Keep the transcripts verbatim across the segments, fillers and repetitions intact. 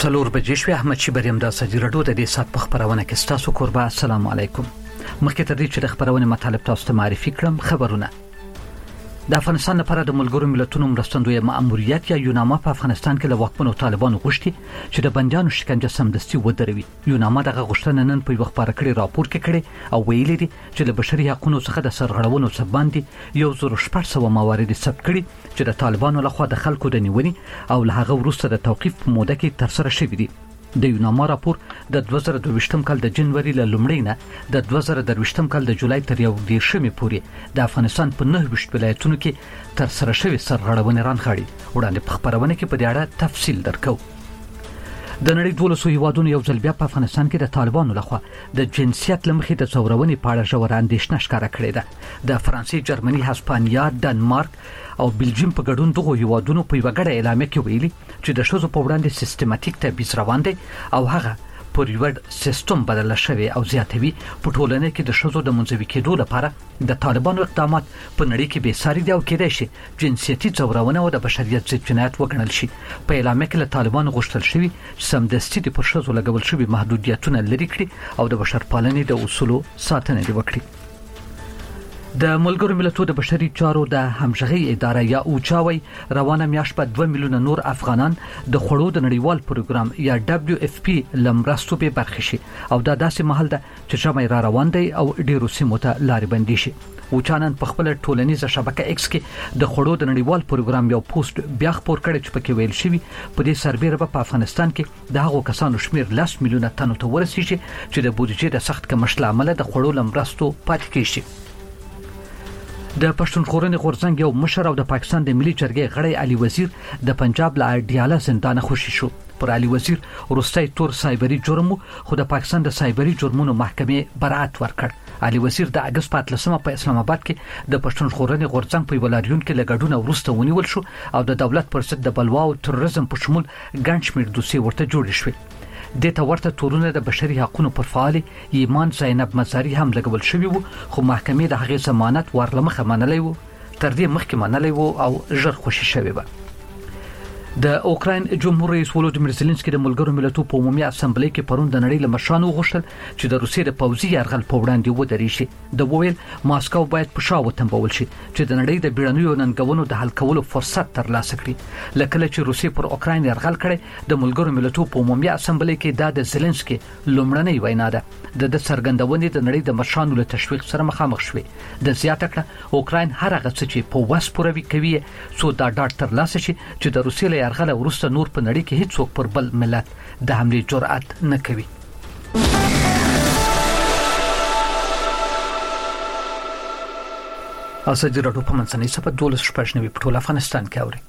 څلور بجې شوې. احمد شیبریم د سجی رډو د دې سات په خبرونه کې ستاسو قربا. السلام علیکم. مخکې تر دې چې د خبرونه مطالب تاسو ته معرفي کړم، خبرونه د افغانستان لپاره د ملګرو ملتونو مرستندوی مأموریت یا یوناما په افغانستان کې له واکمنو طالبانو غوښتي چې د بندیانو شکنجه سمدستي ودروي. یوناما دغه غوښتنه نن په وخت پاره کړي راپور کې کړي او ویلي دي چې د بشري حقوقو څخه د سرغړونو څخه باندې یو زر شپږ سوه موارد ثبت کړي چې د طالبانو لخوا د خلکو د نیونې او له هغه وروسته د توقيف په موده کې تر سره شوی دي. د یوناما راپور د دوه زره دوه کال د جنوري له لومړۍ نه د دوه زره درویشتم کال د جولای تر یو دیرشمې پورې د افغانستان په نه ویشت ولایتونو کې تر سره شوی سرغړونې رانغاړي. وړاندې په خبرونه کې په دې اړه تفصیل درکو. د نړۍ دولسو هیوادونو یو ځل بیا په افغانستان کې د طالبانو لخوا د جنسیت لمخې د څورونې په اړه ژوره اندېښنه ښکاره کړې ده. د فرانسې، جرمني، هسپانیا، ډنمارک او بلجیم په ګډون دغه هیوادونو په یو غړې اعلامیه کې ویلي چې د شذو په وړاندې سیستماتیک تبعیض روان دی او هغه پر یو سیستم بدل شوی او زیاتوي. په ټولنه کې د شذو د منځوي کېدو لپاره د طالبانو اقدامات په نړۍ کې به ساري دی او کېدای شي جنسيتي څورونه او د بشریت ضد جنایت وګڼل شي. په اعلامیه کې له طالبانو غوښتل شوی سمدستي د پر شذو لګول شوی محدودیتونه لري کړي او د بشرپالنې د اصولو ساتنه وکړي. د ملګرو ملتونو د بشري چارو د همغږي اداره یا اوچاوي روانه میاشت په دوه میلیونه نور افغانان د خړو د نړیوال پروګرام یا دبليو اف پی لمرستو به برخه شي او دا داسې محل ده چې شمه را روان دی او ډیرو سیمو ته لارې بندي شي. اوچانن په خپل ټولنیزه شبکه ایکس کې د خړو د نړیوال پروګرام یو پوسټ بیا خبر کړی چې پکې ویل شوی په دې سربېره په افغانستان کې د هغو کسانو شمیر لاس میلیونه تنو ته ورسیږي چې د بودیجې د سخت کمښت لامل د خړو لمرستو پاتې کیږي. د پښتونخوا غورځنګ یو مشر او د پاکستان د ملي جرګې غړی علي وزیر د پنجاب له اډیاله زندان خوشی شو. پر علي وزیر وروستي تور سایبری جرم خو د پاکستان د سایبری جرمونو محکمې برائت ورکړ. علي وزیر د اگست په اتلسمه په اسلام آباد کې د پښتونخوا غورځنګ په ولاریون کې لګډونه ورسته ونیول شو او د دولت پر ضد د بلوا او تروریزم په شمول ګڼ شمېر دوسیې ورته جوړ شوې. د ته ورته تورونه د بشري حقوقو پر فعال ایمان زینب مزاری هم لګول شوی وو خو محکمې د هغې ضمانت ورلمخه منلې وو تر دې مخکې منلې وو او ژر خوشی شوی و. د اوکراین جمهور رئیس ولودیمیر زيلنسکي د ملګرو ملتونو په عمومي اسامبلې کې پرون د نړۍ له مشرانو غوښتل چې د روسیې د پوځي یرغل په وړاندې ودرېږي. د وویل ماسکو باید په شا وتمبول شي چې د نړۍ د بیړنیو ننګونو د حل کولو فرصت ترلاسه کړي. لکه چې روسیې پر اوکراین یرغل کړي د ملګرو ملتونو په عمومي اسامبلې کې د زيلنسکي لومړنۍ وینا ده. د د څرګندونې د نړۍ د مشرانو له تشویق سره مخامخ شوې. د زیاته کړه اوکراین هر هغه څه چې په واس پوروي کوي څو دا ډاټ ترلاسه شي چې د روسیې یرغل ورسته نور په نړۍ کې هیڅ څوک پر بل ملت د حمله جرأت نه کوي. اساس جوړو په منځنۍ سبا دولس شپږ نوي په ټول افغانستان کې اوري.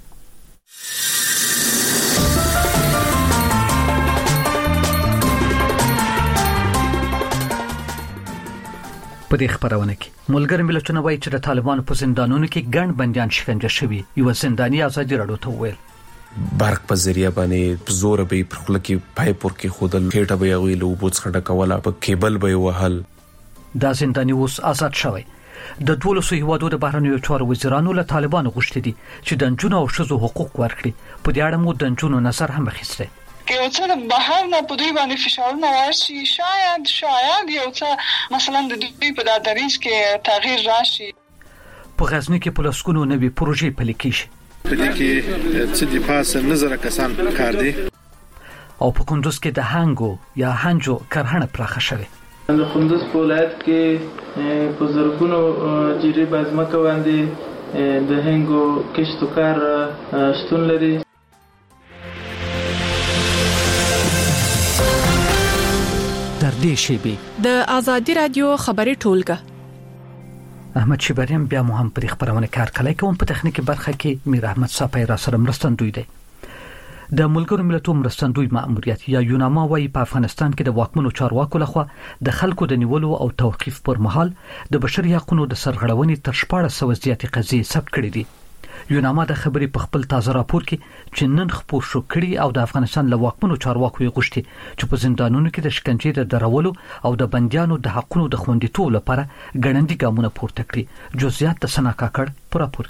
په دې خبرونه کې ملګر ملتونه وایي چې د طالبانو په زندانونو کې ګڼ بنديان شکنجه شوي. یو زنداني آزادي راډیو ته ویل برق په ذریعہ باندې زور به پر خپل کې پایپ ورکې خودل هټه به یوې له وبوت څخه ډکوله په کیبل به وهل. دا زنداني اوس آزاد شوی. د دولسو هیوادو د بهرنیو چارو وزیرانو له طالبانو غوښتي دي چې د نجونو او ښځو حقوق ورکړي. په دې اړه مو د نجونو نظر هم اخیسته. که یو څه د بهر نه په دوی باندې فشارونه راشي شاید شاید یو څه مثلا د دوی په دریځ کې تغییر راشي. په غزنی کې پلاسکونو نوې پروژې پلي کیږي. په دې کې څه د پاسه نظر کسان کار دي او په کندوز کې د هانګو یا هانجو کرهنه پراخه شوه. د کندوز په ولایت کې په زرګونو جری بازمکه باندې د هانګو کښتو کار شتون لري. در دې شیبه د ازادي رادیو خبري ټولګه احمد شیبریم بیا مو هم پر خبرونه کار کړی کوم په تخنیکی برخه کې میر احمد صافی را سره مرستندوی دی. د ملګرو ملتونو مرستندوی مأموریت یا یوناما وايي په افغانستان کې د واکمنو چارواکو لخوا د خلکو د نیولو او توقيف پر مهال د بشري حقوقو د سرغړونې تر شپږ سوه زیاتې قضیې ثبت کړې دي. یوناما د خبرې په خپل تازه راپور کې چې نن خبر شو کړي او د افغانستان له واکمنو چارواکو یې غوښتي چې په زندانونو کې د شکنجې د درولو او د بنديانو د حقوقو د خوندیتوب لپاره ګڼندې ګامونه پورته کړي. جزئیات د سنا کاکړ په راپور کې.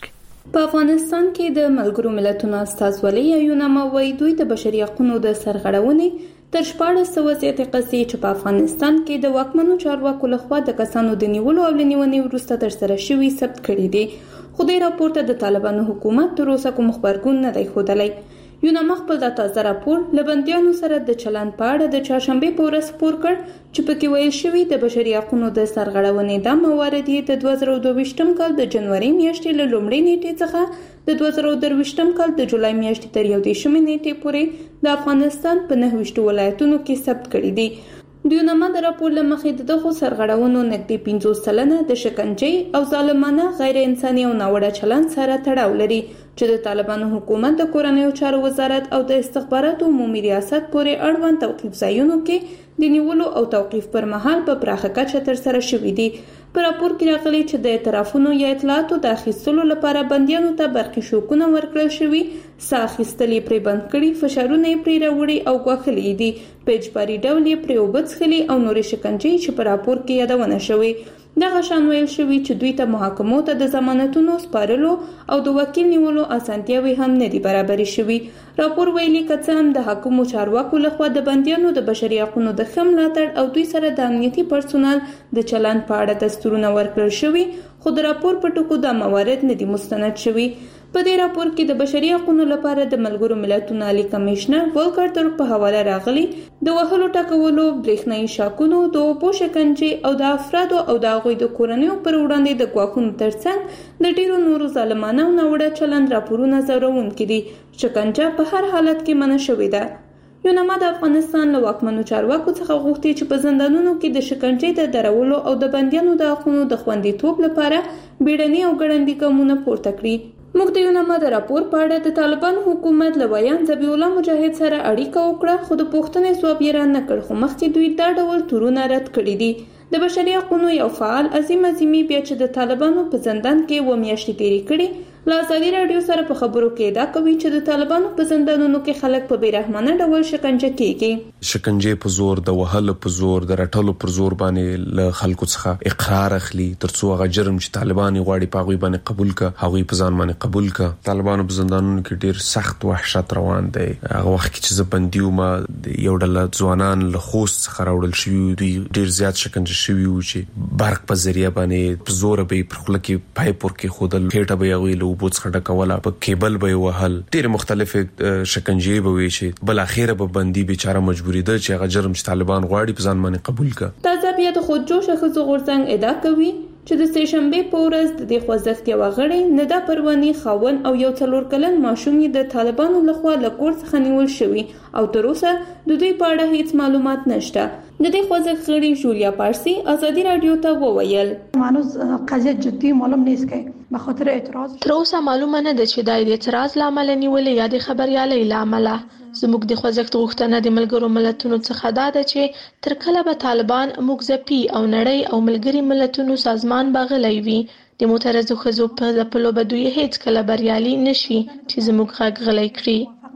په افغانستان کې د ملګرو ملتونو استازولۍ یوناما وايي دوی د بشري حقوقو د سرغړونې تر شپاړس سوه زیاتې قضیې چې په افغانستان کې د واکمنو چارواکو لخوا د کسانو د نیولو او لنیونې وروسته ترسره شوي ثبت کړي دي، خو دې راپور ته د طالبانو حکومت تر اوسه کوم خبرګون نه دی ښودلی. یوناما خپل د تازه راپور له بندیانو سره د چلند په اړه د چهارشنبې په ورځ خپور کړ چې پکې ویل شوي د بشري حقوقو د سرغړونې دا موارد یې د دوه زره دوه ویشتم کال د جنوري میاشتې له لومړۍ نیټې څخه د دوه زره درویشتم کال د جولای میاشتې تر یو دېرشمې نیټې پورې د افغانستان په نهه ویشتو ولایتونو کې ثبت کړي دي. د یوناما د راپور له مخې د دغو سرغړونو نږدې پنځوس سلنه د شکنجې او ظالمانه غیر انساني او ناوړه چلند سره تړاو لري چې د طالبانو حکومت د کورنیو چارو وزارت او د استخباراتو عمومي ریاست پورې اړوند توقیف ځایونو کې د نیولو او توقیف پر مهال په پراخه کچه ترسره شوي دي. په راپور کې راغلي چې د اعترافونو یا اطلاعاتو د اخیستلو لپاره بندیانو ته برخي شوکونه ورکړل شوي، ساه اخیستل یې پرې بند کړي، فشارونه یې پرې راوړي او ګواښلي دي، په اجباري ډول یې پرې اوبه څښلي او نورې شکنجې چې په راپور کې یادونه شوې. دغه شان ویل شوي چې دوی ته محاکمو ته د ضمانتونو سپارلو او د وکیل نیولو اسانتیاوې هم نه دي برابرې شوي. راپور ویلي که څه هم د حکومو چارواکو لخوا د بندیانو د بشري حقوقو د ښه ملاتړ او دوی سره د امنیتي پرسونل د چلند په اړه دستورونه ورکړل شوي، خو د راپور په ټکو دا موارد نه دي مستند شوي. په دې راپور کې د بشري حقوقو لپاره د ملګرو ملتونو عالی کمشنر ولکر ترک په حواله راغلي د وهلو ټکولو، برېښنایي شاکونو، د اوبو شکنجې او د افرادو او د هغوی د کورنیو پر وړاندې د ګواښونو ترڅنګ د ډیرو نورو ظالمانه او ناوړه چلند راپورونه ځوروونکي دي. شکنجه په هر حالت کې منع شوې ده. یوناما د افغانستان له واکمنو چارواکو څخه غوښتي چې په زندانونو کې د شکنجې د درولو او د بندیانو د حقوقو د خوندیتوب لپاره بیړني او ګړندي ګامونه پورته کړي. موږ د یوناما د راپور په اړه د طالبانو حکومت له ویان ذبیح الله مجاهد سره اړیکه وکړه، خو د پوښتنې ځواب یې را نه کړ، خو مخکې دوی دا ډول تورونه رد کړي دي. د بشري حقوقو یو فعال عظیم عظیمي بیا چې د طالبانو په زندان کې اووه میاشتې تېرې کړي له ازادي راډیو سره په خبرو کې ادعا کوي چې د طالبانو په زندانونو کې خلک په بیرحمانه ډول شکنجه کیږي. شکنجه په زور، د وهلو په زور، د رټلو پر زور باندې له خلکو څخه اقرار اخلي ترڅو هغه جرم چې طالبان غواړي په هغه باندې قبول کړي هغه په ځان باندې قبول کړي. طالبانو په زندانونو کې ډیر سخت وحشت روان دی. هغه وخت چې زه بندي وم یو ډله ځوانان له خوست څخه راوړل شوي، دوی ډیر زیات شکنجه شوي وو چې برق په ذریعہ باندې په زور به پر خله کې پایپ ور کې خودل، هټه به یو له وبوت څخه ډکوله، په کیبل به وهل، ډیر مختلف شکنجې به وي چې بل اخیره به بندي بیچاره مجبوری ده چې هغه جرم چې طالبان غواړي په ځان باندې قبول کړي. تازه بیا د خودجوش ښځو غورځنګ ادعا کوي چې د سه شنبې په ورځ د دې خوځښت یو غړی ندا پروانی خاون او یو څلور کلن ماشوم د طالبانو لخوا له کور څخه نیول شوی او تر اوسه د دوی په اړه هیڅ معلومات نشته. د دې خوځښت غړي جولیا پارسی ازادي رادیو ته وویل هنوز قضیه جدی معلوم نیست که به خاطر اعتراض تر اوسه معلومه نه ده چې د اعتراض لامل نیولې یا د خبريالۍ لامل. زموږ د خوځښت غوښتنه د ملګرو ملتونو څخه دا ده چې تر کله به طالبان موږ ځپي او نړۍ او ملګري ملتونو سازمان باغلی وي، د معترضو ښځو په ځپلو به دوی هیڅ کله بریالي نشي چې زموږ غږ غلی کړي.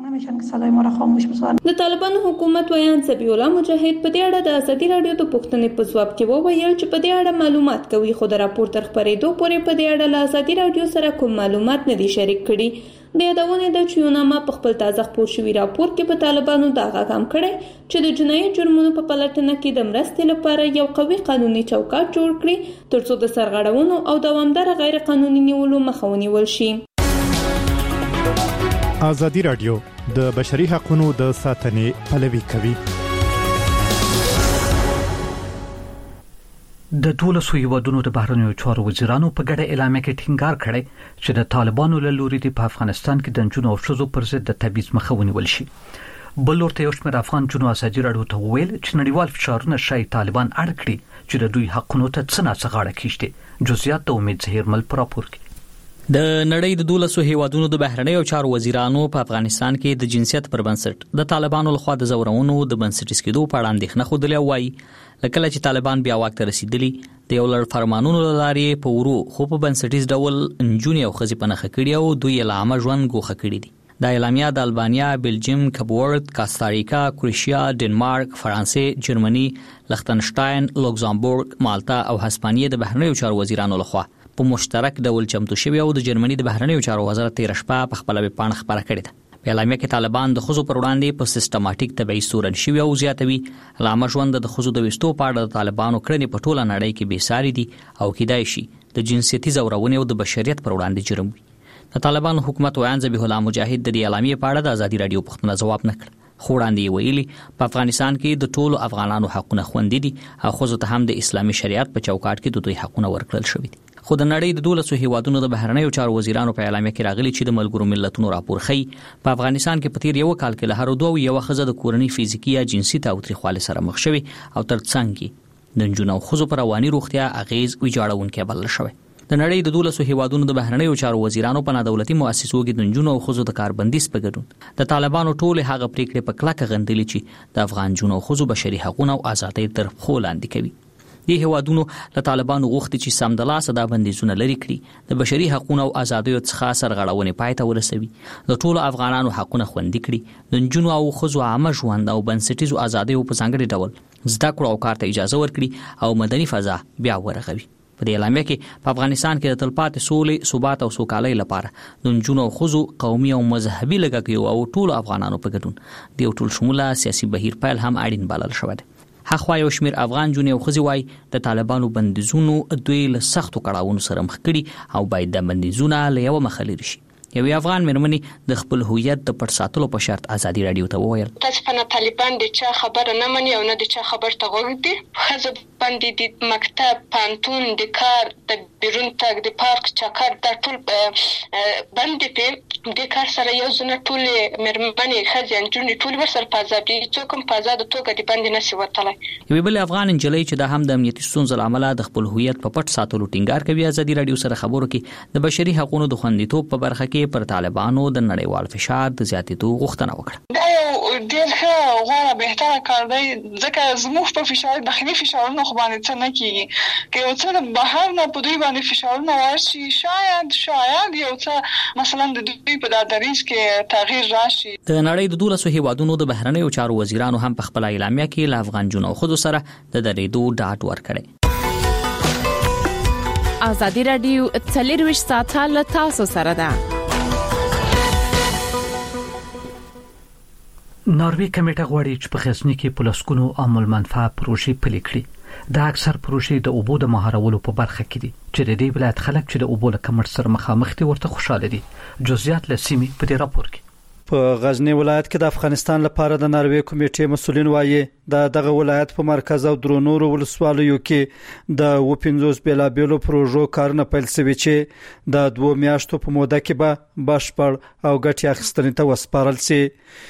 د طالبانو حکومت ویان ذبیح الله مجاهد په دې اړه د ازادي رادیو د پوښتنې په ځواب کې وویل چې په دې اړه معلومات کوي، خو د راپور تر خپرېدو پورې په دې اړه له ازادي رادیو سره کوم معلومات نه دي شریک کړي. د یادونې ده چې یوناما په خپل تازه خپور شوي راپور کې په طالبانو دا غږ هم کړی چې د جنایي جرمونو په پلټنه کې د مرستې لپاره یو قوي قانوني چوکاټ جوړ کړي ترڅو د سرغړونو او دوامداره غیر قانوني نیولو مخه ونیول شي. ازادي رادیو د بشري حقوقو د ساتنې پلوي کوي. د دولسو هیوادونو د بهرنیو چارو وزیرانو په ګډه اعلامیه کې ټینګار کړی چې د طالبانو له لوري په افغانستان کې د نجونو او ښځو پر ضد د تبعیض مخه ونیول شي. بل ورته یو شمېر افغان جنو ازادي راډیو ته وویل چې نړیوال فشارونه شاید طالبان اړ کړي چې د دوی حقونو ته څه ناڅه غاړه کېږدي. جزئیات د امید زهیرمل په راپور کې. د نړۍ د دولسو هیوادونو د بهرنیو چارو وزیرانو په افغانستان کې د جنسیت پر بنسټ د طالبانو لخوا د زورونو د بنسټیز کېدو په اړه اندېښنه خوده وایي. لکه چې طالبان بیا واک ته رسیدلی د یو لړ فرمانونو لارې په ورو خو په بنسټیز ډول نجونې او ښځې په نښه کړي او دوی یې له عامه ژوند ګوښه کړي دي. دا اعلامیه د البانیا، بلجیم، کپورد، کاستاریکا، کروشیا، ډنمارک، فرانسې، جرمني، لختنشتاین، لوکزامبورګ، مالټا او هسپانیې د بهرنیو چارو وزیرانو لخوا په مشترک ډول چمتو شوی او د جرمني د بهرنیو چارو وزارت تیر شپه په خپل ویب پاڼه خبره کړې ده. په اعلامیه کې طالبان د خزو پر وړاندې په سیستماتیک تبعیض تورن شوی او زیاتوي علامه ژوند د خزو د وستو په اړه د طالبانو کړنې په ټوله نړۍ کې بې ساري دي او کېدای شي د جنسيتي زورونې او د بشریت پر وړاندې جرم وي. د طالبانو حکومت ویان ذبیح الله مجاهد د دې اعلامیه په اړه د ازادي رادیو پوښتنه جواب نه کړ. خو وړاندې ویلي په افغانستان کې د ټولو افغانانو حقونه خوندي دي او خزو ته هم د اسلامي شریعت په چوکاټ کې د دوی حقونه ورکړل شوي دي. خو د نړۍ د دولسو هیوادونو د بهرنیو چارو وزیرانو په اعلامیه کې راغلي چې د ملګرو ملتونو راپور ښيي په افغانستان کې په تیر یو کال کې له هر دوه یو ښځه د کورنۍ فزیکي یا جنسي تاوتریخوالي سره مخ شوي او ترڅنګ کې د نجونو او ښځو پر رواني روغتیا اغیز ویجاړونکي بلل شوی. د نړۍ د دولسو هیوادونو د بهرنیو چارو وزیرانو په نادولتي مؤسسو کې د نجونو او ښځو د کاربندیز په ګډون د طالبانو ټول هغه پریکړې په کلکه غندلې چې د افغان جنونو او ښځو بشري حقوقونه او ازادۍ تر پښو لاندې کوي. دې هیوادونو له طالبانو غوښتي چې سمدلاسه دا بندیزونه لري کړي، د بشري حقوقو او ازادیو څخه سرغړونې پای ته ورسوي، د ټولو افغانانو حقوقونه خوندي کړي، د نجونو او ښځو عامه ژوند او بنسټیزو ازادیو په ځانګړي ډول زده کړو او کار ته اجازه ورکړي او مدني فضا بیا ورغوي. په دې اعلامیه کې په افغانستان کې د تلپاتې سولې، ثبات او سوکالۍ لپاره د نجونو او ښځو قومي او مذهبي لږکیو او ټولو افغانانو په ګډون د یو ټول شموله سیاسي بهیر پیل هم اړین بلل شوی دی. هغه یو شمیر افغان جونې او ښځې وایي د طالبانو بندیزونو دوی له سختو کړاوونو سره مخ کړي او باید د بندیزونه له یوه مخه لرې شي. یوې افغان مېرمنې د خپل هویت د پټ ساتلو په شرط ازادي رادیو ته وویل: تاسو طالبان د چا خبره نه مني او نه د چا خبر ته غوږ دي. ښځه باندې د مکتب، پانتون، د کار، د بیرون تګ، د پارک چکر د ټول باندې په د کار سره یو ځنه ټول مېرمنې ښځې انجونې ټول ورسره په ازادي څوک هم په آزاده توګه د باندې نشي وتلی. یوې بلې افغان نجلۍ چې دا هم د امنیتي ستونزو له امله د خپل هویت په پټ ساتلو ټینګار کوي ازادي رادیو سره خبرو کې د بشري حقوقو د خوندیتوب په برخه کې پر طالبانو د نړیوال فشار د زیاتېدو غوښتنه وکړه. دا یو ډېر ښه غوره بهتره کار دی، ځکه زموږ په فشار داخلي فشارونه خو باندې څه نه کېږي. که یو څه د بهر نه په دوی باندې فشارونه راشي، شاید شاید یو څه مثلا د دوی په دا دریځ کې تغییر راشي. د نړۍ د دولسو هیوادونو د بهرنیو چارو وزیرانو هم په خپل اعلامیه کې له افغان جنونو او ښځو سره د درېدو ډاډ ورکړی. ازادي رادیو څلرویشت ساعته له تاسو سره ده. ناروی کمیټه غواړي چې په غزنی کې پلاسکونو عام المنفعه پروژې پلي کړي. دا اکثر پروژې د اوبو د مهارولو په برخه کې دي چې د دې ولایت خلک چې د اوبو له کمښت سره مخامخ دي ورته خوشاله دي. جزئیات له سیمې په دې راپور کې. په غزنی ولایت کې د افغانستان لپاره د ناروی کمیټې مسولین وایي د دغه ولایت په مرکز او درونورو ولسوالیو کې د و پنځوس بیلابیلو پروژو کارونه پیل شوي چې د دوه میاشتو په موده کې به بشپړ او ګټه اخیستنې ته وسپارل شي.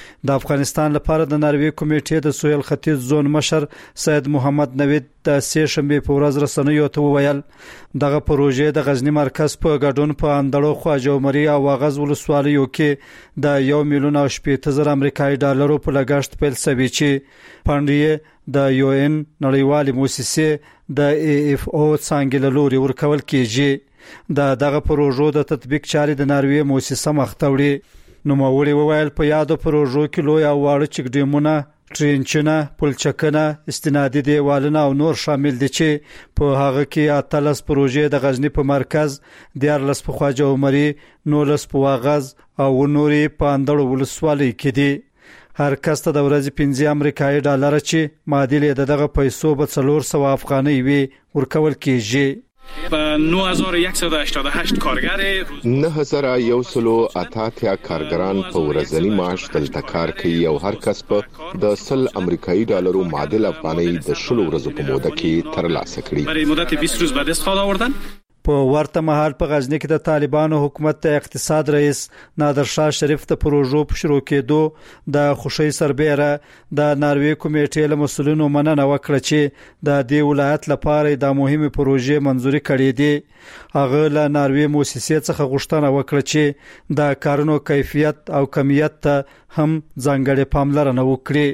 د افغانستان لپاره د ناروی کمیټې د سویل ختیځ زون مشر سید محمد نوید د سې شنبه په ورځ رسنیو ته وویل دغه پروژې د غزنی مرکز په ګډون په اندړو خواجومري او واغز ولسوالیو کې د یو میلیون او شپږ زره امریکایي ډالرو په لګښت پیل شوي چې پاندې د یو ان نړیوالې مؤسسې د ای اف او څنګه له لوري ورکول کیږي. د دغه پروژو د تطبیق چارې د ناروی مؤسسه مختوړي. نو موري وویل په یادو پروژو کې لوی او واړه چکډیمونه، ټرینچونه، پلچکونه، استنادي دیوالونه او نور شامل دي چې په هغه کې اتلس پروژې د غزنی په مرکز، دیارلس په خواجه عمري، نولس په واغز او نوري په اندړو ولسوالۍ کې دي. هر کس ته د ورځې پنځه امریکایي ډالر چې معادل د دغه پیسو په څلور سوه افغانۍ وي ورکول کیږي. په نه هزار و صد و هشتاد و هشت کارګر نه هزار و صد و اتیا کارګران په ورځنی معاش دلته کار کوي او هر کس په د سل امریکایي ډالرو معادل افغانۍ د شلو ورځو په موده کې ترلاسه کړي. برای مدت بیست روز بعد استفاده آوردن. په ورته مهال په غزنی کې د طالبانو حکومت د اقتصاد رئیس نادر شاه شریف د پروژو په شروع کېدو د خوشی سربېره د ناروی کمیټې له مسولینو مننه وکړه چې د دې ولایت لپاره د مهمه پروژې منځوري کړې دي. هغه له ناروی مؤسسې څخه غوښتنه وکړه چې د کارونو کیفیت او کمیت ته هم ځانګړې پاملرنه وکړي.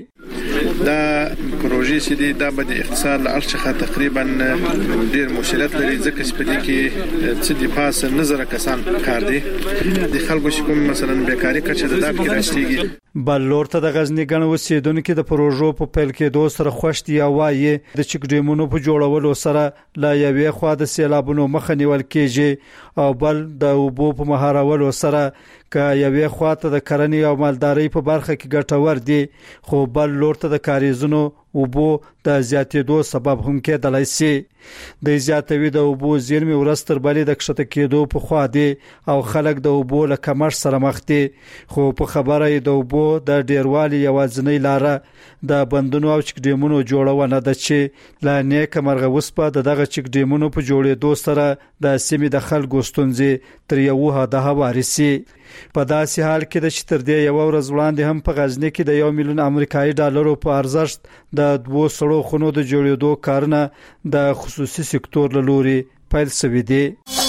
دا پروژې چې دي دا به د اقتصاد له اړخ څخه تقریبا ډیر مسؤلیت لري، ځکه چې په دې کې څه د پاسه نظر کسان کار دي د خلکو چې کوم مثلا بیکاری کچه د داب کې راځي. بل لور ته د غزنی ګڼ اوسیدونکو د پروژو په پیل کې دوه سره خوشتي یا وایي د چک ډیمونو په جوړولو سره لا یوې خوا د سیلابونو مخه نیول کېږي او بل د اوبو په مهارولو سره که یوې خوا ته د کرنې او مالدارۍ په برخه کې ګټور دي خو بل لور ته د کاریزونو اوبو د زیاتېدو سبب هم کېدلای شي. د زیاتوي د اوبو زیرمې ورستر بلې د کښته کېدو په خوا دي او خلک د اوبو له کمښت سره مخ دي. خو په خبره د اوبو د ډیروالي یوازینۍ لاره د بندونو او چک ډیمونو جوړونه ده چې لا نیک مرغه وسپه دغه چک ډیمونو په جوړېدو سره د سیمې د خلکو ستونزې تر یو هدا وارسي. په داسې حال کې د چتر دی یو ورځ وړاندې هم په غزنی کې د یو میلیون امریکایي ډالرو په ارزښت د دوه سړو خونو د جوړېدو کارونه د خصوصي سکتور له لوري پیل شوی دی.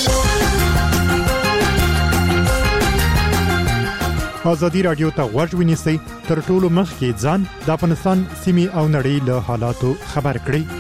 ازادي رادیو ته غوږ ونیسئ تر ټولو مخکې ځان د افغانستان سیمې او نړۍ له حالاتو خبر کړئ.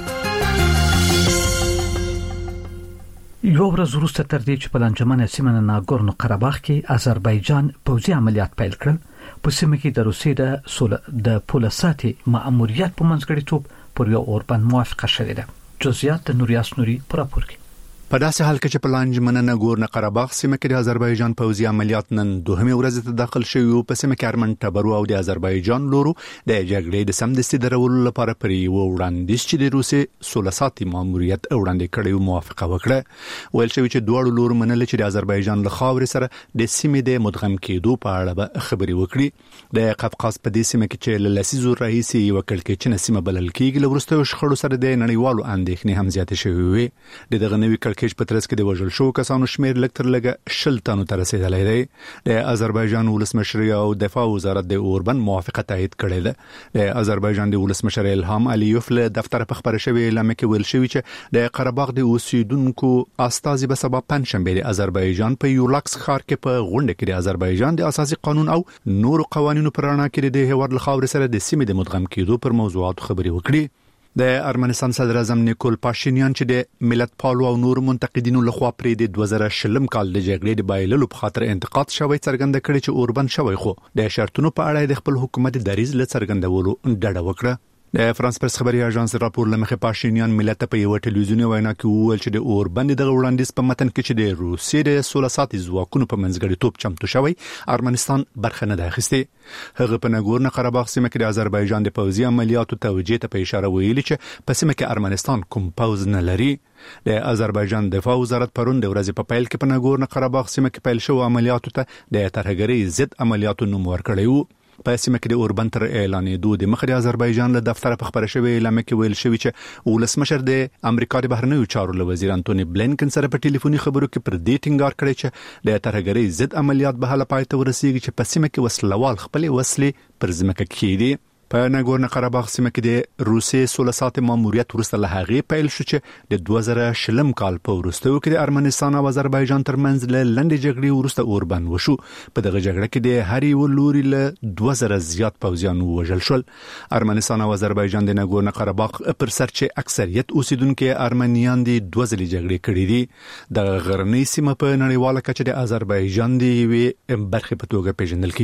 یو ورځ وروسته تر دې چې په لنجمنه سیمه ناګورنو قرهباغ کې آذربایجان پوځي عملیات پیل کړل په سیمه کې د روسیې د سول د پولساتي مأموریت په منځګړیتوب پر یو اوربند موافقه شوې ده. جزئیات د نوریاس نوري پر راپور کې. په داسې حال کې چې په لنجمنه ناګورنو قرهباغ سیمه کې د آذربایجان پوځي عملیات نن دوهمه ورځ ته داخل شوی او په سیمه کې ارمن ټبرو او د آذربایجان لورو د جګړې د سمدستي درولو لپاره پر یو وړاندیز چې د روسي سولساتي ماموریت وړاندې کړی موافقه وکړه. ویل شوی چې دوه لورو منل چې د آذربایجان له خاورې سره د سیمې د مدغم کېدو په اړه به خبري وکړي. د قفقاز په دې سیمه کې چې له لسیزو رئیس یو کلکچنه سیمه بلل کېږي له ورستو شخړو سره د نړیوالو اندېښنې هم زیاتې شوې وي. دغه نوې کلکچ په ترڅ کې د وژل شو کسانو شمیر لکتر لګه شل تنو ته رسیدلی دی. د آذربایجان ولسمشر او دفاع وزارت د اوربند موافقه تایید کړې ده. د آذربایجان د ولسمشر الهام علیوف له دفتر په خبره شوی اعلان کې ویل شوی چې د قرهباغ د اوسیدونکو استازي به سبا پنځشنبه د آذربایجان په یولاکس ښار کې په غونډه کې د آذربایجان د اساسي قانون او نور قوانینو پر اړه کې د هیواد له خاورې سره د سیمې د مدغم کېدو پر موضوعات خبري وکړي. د ارمنستان صدر اعظم نیکول پاشینیان چې د ملت پالو او نور منتقدینو لخوا پرې د دوه زره شلم کال د جګړې د بایللو په خاطر انتقاد شوی څرګنده کړي چې اوربند شوی خو د شرطونو په اړه د خپل حکومت دریځ له څرګندولو ډډه وکړه. د فرانس پرس خبري اژانس راپور لمخه پاشینیان ملت په یو ټلویزیونی وینا کې وویل چې د اوربند د وړاندیز په متن کې چې د روسیې د سولساتي ځواکونو په منځګړیتوب چمتو شوی ارمنستان برخه نه ده اخیسته. هغه په ناګورنو قرهباغ سیمه کې د آذربایجان د پوځي عملیاتو توجیه ته په اشاره ویلي چې په سیمه کې ارمنستان کوم پوځ نه لري. د آذربایجان دفاع وزارت پرون د ورځې په پیل کې په ناګورنو قرهباغ سیمه کې پیل شو عملیاتو ته د ترهګرۍ ضد عملیاتو نوم ورکړی وو. په سیمه کې د اوربند تر اعلانېدو د مخ د آذربایجان له دفتر په خبره شوی اعلان کې ویل شوی چې ولسمشر د امریکا د بهرنیو چارو له وزیر انټونی بلینکن سره په ټلیفوني خبرو کې پر دې ټینګار کړی چې د ترهګرۍ ضد عملیات به هله پای ته ورسیږي چې په سیمه کې وسلوال خپل وسلې پر ځمکه کېږي. په ناګورنو قرهباغ سیمه کې د روسي سولساتي ماموریت ورسته له هغې پیل شو چې د دوه زره شلم کال په وروستیو کې د ارمنستان او آذربایجان ترمنځ له لنډې جګړې وروسته اوربند وشو. په دغه جګړه کې د هر یو لوري له دوه زره زیات پوځیان ووژل شول. ارمنستان او آذربایجان د ناګورنو قرهباغ پر سر چې اکثریت اوسیدونکو ارمنیان دي دوه ځلې جګړې کړې دي. د غرنۍ سیمه په نړیواله کچه د آذربایجان دی یوې برخه په توګه پیژندل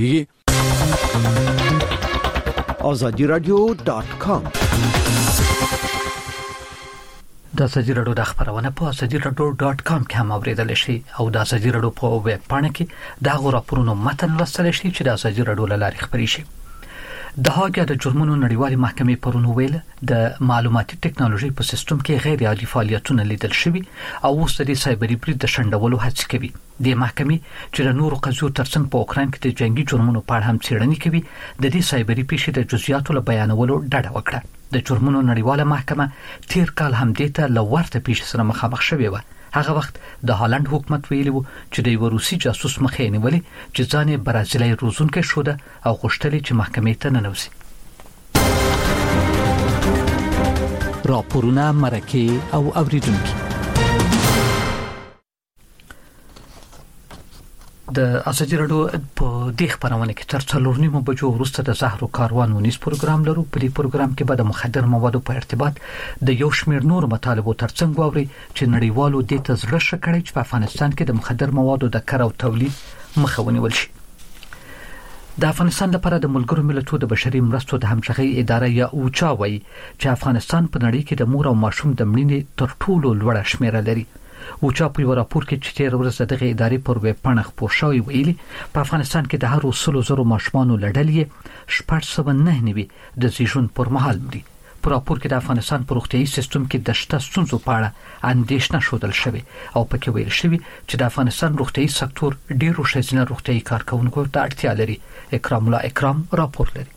کیږي. آزادی رادیو ډاٹ کام د آزادی رادیو د خبرونه په آزادی رادیو ډاٹ کام کې هم اوریدل شي او د آزادی رادیو په ویب پاڼه کې دا غوړپرونو متن لوستل شي چې د آزادی رادیو لاري خبري شي. د هاګ د جرمونو نړیوالې محکمې پرون ویل د معلوماتي ټکنالوژي په سیستم کې غیر عادي فعالیتونه لیدل شوي او اوس د سایبري برید د شندولو هڅه کوي. د محکمې چې د نورو قضیو ترڅنګ په اوکران کې د جنگي جرمونو په اړه هم څېړنې کوي د دې سایبري پیښې د جزئیاتو له بیانولو ډډه وکړه. د جرمونو نړیواله محکمه تیر کال هم دته لورته پیښې سره مخامخ شوې و. هغه وخت د هالند حکومت ویلی وو چې د یو روسي جاسوس مخې نیولې چې ځان یې برازیلي روزونکي شو ده او غوښتل چې محکمې ته ننوځي. راپورونه مرکه او اوریدونکو د آزادی رادیو په دې خبرونه کې تر څلور نیمو بجو وروسته د زهرو کاروان ونیس پروګرام لرو. په دې پروګرام کې به د مخدر موادو په ارتباط د یو شمېر نور مطالبو ترڅنګ ووري چې نړیوالو د تزړه شکړې چې په افغانستان کې د مخدر موادو د کار او تولید مخه ونیول شي. د افغانستان لپاره د ملګرو ملتونو د بشري مرستو د همغږي اداره یا اوچا وایي چې افغانستان په نړۍ کې د مور او ماشوم د مړینې تر ټولو لوړه شمیره لري. اوچا په یو راپور کې چې تیر ورځ دغه ادارې پر ویب پاڼه خپور شوی ویلي په افغانستان کې د هر سلو زرو ماشومانو لړلې شپږ سوه نه نوي د زیږون پر مهال مري. په راپور کې د افغانستان په روغتيایي سیستم کې د شته ستونزو په اړه اندېښنه ښودل شوې او پکې ویل شوی چې د افغانستان روغتيایي سکتور ډیرو ښځینه روغتيایي کارکونکو ته اړتیا لري. اکرام الله اکرام راپور لري.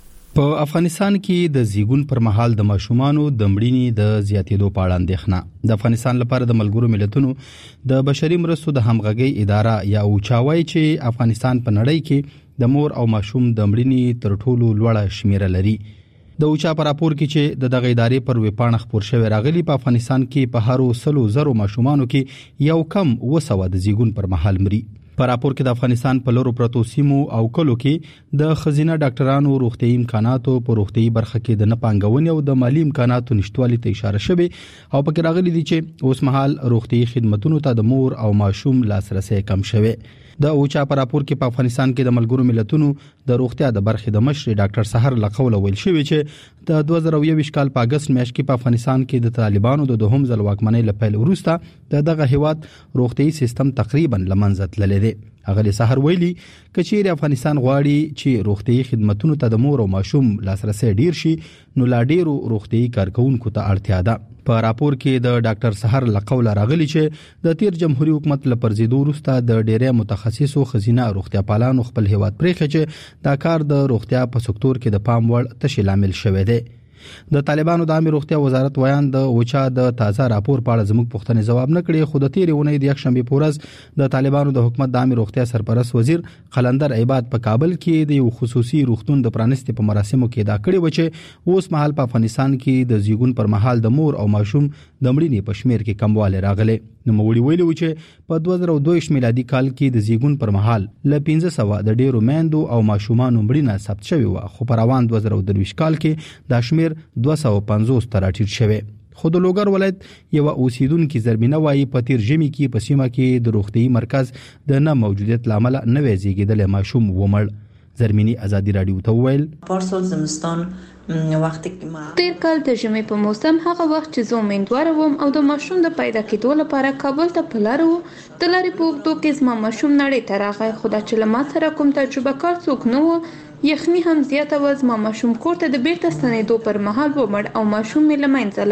په افغانستان کې د زیږون پر مهال د ماشومانو د مړینې د زیاتېدو په اړه اندېښنه. د افغانستان لپاره د ملګرو ملتونو د بشري مرستو د همغږي اداره یا اوچا وایي چې افغانستان په نړۍ کې د مور او ماشوم د مړینې تر ټولو لوړه شمیره لري. د اوچا په راپور کې چې د دغه ادارې پر ویبپاڼه خپور شوی راغلی په افغانستان کې په هر سلو زرو ماشومانو کې یو کم وسوه د زیږون پر مهال مري. په راپور کې د افغانستان په لورو پرتو سیمو او کلو کې د خزینه ډاکټرانو روغتيایي امکاناتو په روغتيایي برخه کې د نه پانګونې او د مالی امکاناتو نشټوالي ته اشاره شوی او پکې راغلي دي چې اوس مهال روغتيایي خدماتو ته د مور او ماشوم لاسرسي کم شوی. د اوچا په راپور کې په افغانستان کې د ملګرو ملتونو د روغتیا د برخې د مشر ډاکټر سحر لقول ویل شوی چې د دوه زره یوویشت کال په اگست میاشت کې په افغانستان کې د طالبانو د دوهم ځل واکمنۍ لپاره وروسته د دغه هیواد روغتيایي سیستم تقریبا لمنځه تللی دی. اغلی سحر ویلي کچیر افغانستان غواړي چې روغتيایي خدماتو ته د مور او ماشوم لاسرسي ډیر شي نو لا ډیرو روغتيایي کارکونکو ته اړتیا ده. په راپور کې د ډاکټر سحر لقول راغلی چې د تیر جمهوریت حکومت لپرزیدو وروسته د ډیری متخصصو خزینه روغتیا پالانو خپل هیواد پرېخه چې دا کار د روغتیا په سکتور کې د پام وړ تشکیل عامل شوی دی. د طالبانو د عامه روغتیا وزارت ویان د اوچا د تازه راپور په اړه زموږ پوښتنې جواب نه کړي. خو د تیر اونۍ د یکشنبه په ورځ د طالبانو د حکومت د عامه روغتیا سرپرست وزیر قلندر عباد په کابل کې د یو خصوصي روغتون د پرانستې په مراسمو کې دا کړي و چې اوس مهال په افغانستان کې د زیږون پر مهال د مور او ماشوم د مړینې په شمیر کې کموالی راغلی. نو موږ ویلو چې په دوه زره دوه ویشت میلادي کال کې د زیږون پر مهال ل پنځه سوه د ډیرو میندو او ماشومانو مړینه ثبت شوی و خو په روان دوه زره دوه ویشت کال کې دا شمیر دوه سوه پنځوس ته راټیټ شوی. خو د لوګر ولایت یو اوسیدونکو زربینه وایي په تیر ژمي کې په سیمه کې د روغتيایي مرکز د نه موجودیت لامل نه وزیږیدل ماشوم ومړ. زرمینی ازادي رادیو ته ویل پارسال زمستان وخت تیر کال د ژمي په موسم هغه وخت چې زه امیندواره وم او د ماشوم د پیدا کېدو لپاره کابل ته په لار وم د لارې په اوږدو کې زما ماشوم نړۍ ته راغی خو دا چې له ما سره کوم تجربه کار څوک نه و. یخني هم زیاته و. زما ماشوم کور ته د بیرته ستنېدو پر مهال ومړ او ماشوم مې له منځه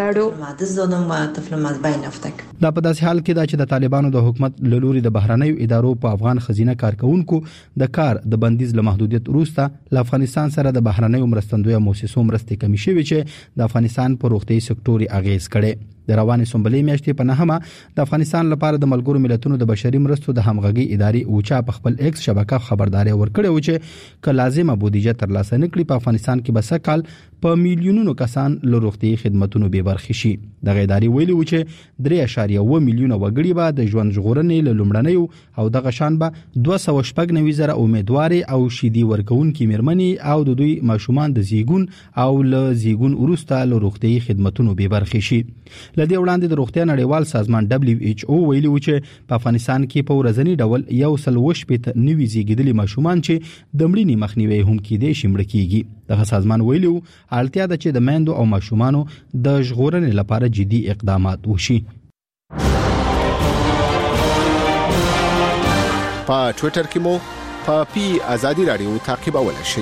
لاړو. دا په داسې حال کې دا چې د طالبانو د حکومت له لوري د بهرنیو ادارو په افغان خزینه کارکونکو د کار د بندیز له محدودیت وروسته له افغانستان سره د بهرنیو مرستندویه مؤسسو مرستې کمی شوې چې د افغانستان په روغتيایي سکتور اغیز کړي. د روانې سنبلې میاشتې په نهمه د افغانستان لپاره د ملګرو ملتونو د بشري مرستو د همغږي ادارې اوچا په خپل ایکس شبکه خبرداري ورکړې و چې ک لازمه بودیجه ترلاسه نکړي په افغانستان کې بس کال په میلیونونو کسان له روغتيایي خدماتو به برخې شي. د غیداري ویلي و چې درې اعشاریه اووه میلیونه وګړي به د ژوند ژغورنې له لومړنیو او دغه شان به دوه سوه شپږ نوي زره امیدواري او شیدي ورکوونکي میرمنې او د دوی ماشومان د زیږون او له زیږون وروسته له روغتيایي خدماتو به برخې شي. لدې وړاندې د روغتیا نړیوال سازمان دبليو ایچ او ویلي و چې په افغانستان کې په ورځنی ډول یو سل وشپېته نوي زیږیدلي ماشومان چې د مړینې مخنیوي هم کېدای شي مړه کیږي. دغه سازمان ویلي اړتیا ده چې د میندو او ماشومانو د ژغورنې لپاره جدي اقدامات وشي. په ټوئیټر کې مو په پی ازادي رادیو تعقیبولای شئ.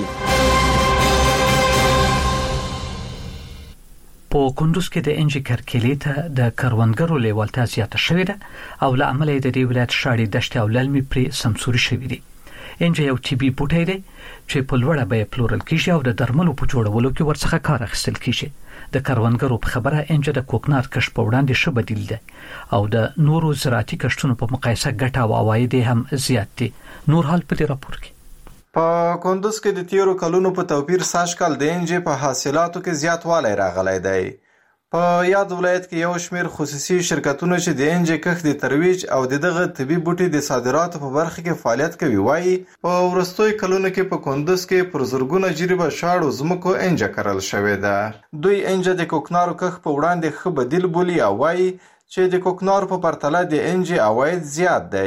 په کندوز کې د انجی کرکلې ته د کروندګرو لیوالتیا زیاته شوې ده او له امله د دې ولایت شاړې دشت او للمي پرې سمسوري شوې دي. انجی یو طبي بوټی دی چې په لوړه بیه پلورل کیږي او د درملو په جوړولو کې ورڅخه کار اخیستل کیږي. د کروندګرو په خبره انجی د کوکنار کښت په وړاندې ښه بدیل دی او د نورو زراعتي کښتونو په مقایسه ګټه او عواید هم زیات دي. نور حال په دې راپور کې په کندوز کې د تیرو کلونو په توپیر سږ کال د انجی په حاصلاتو کې زیاتوالی راغلی دی. په یاد ولایت کې یو شمیر خصوصي شرکتونه چې د انجی کښت د ترویج او دغه طبي بوټي د صادراتو په برخه کې فعالیت کوي وایي په ورستوي کلونو کې په کندوز کې پر زرګونه جریبه شاړو زمکو انجی کرل شوې ده. دوی انجی د کوکنارو کښت په وړاندې ښه بدیل بولي او وایي چې د کوکنارو په پرتله د انجی عواید زیات دی.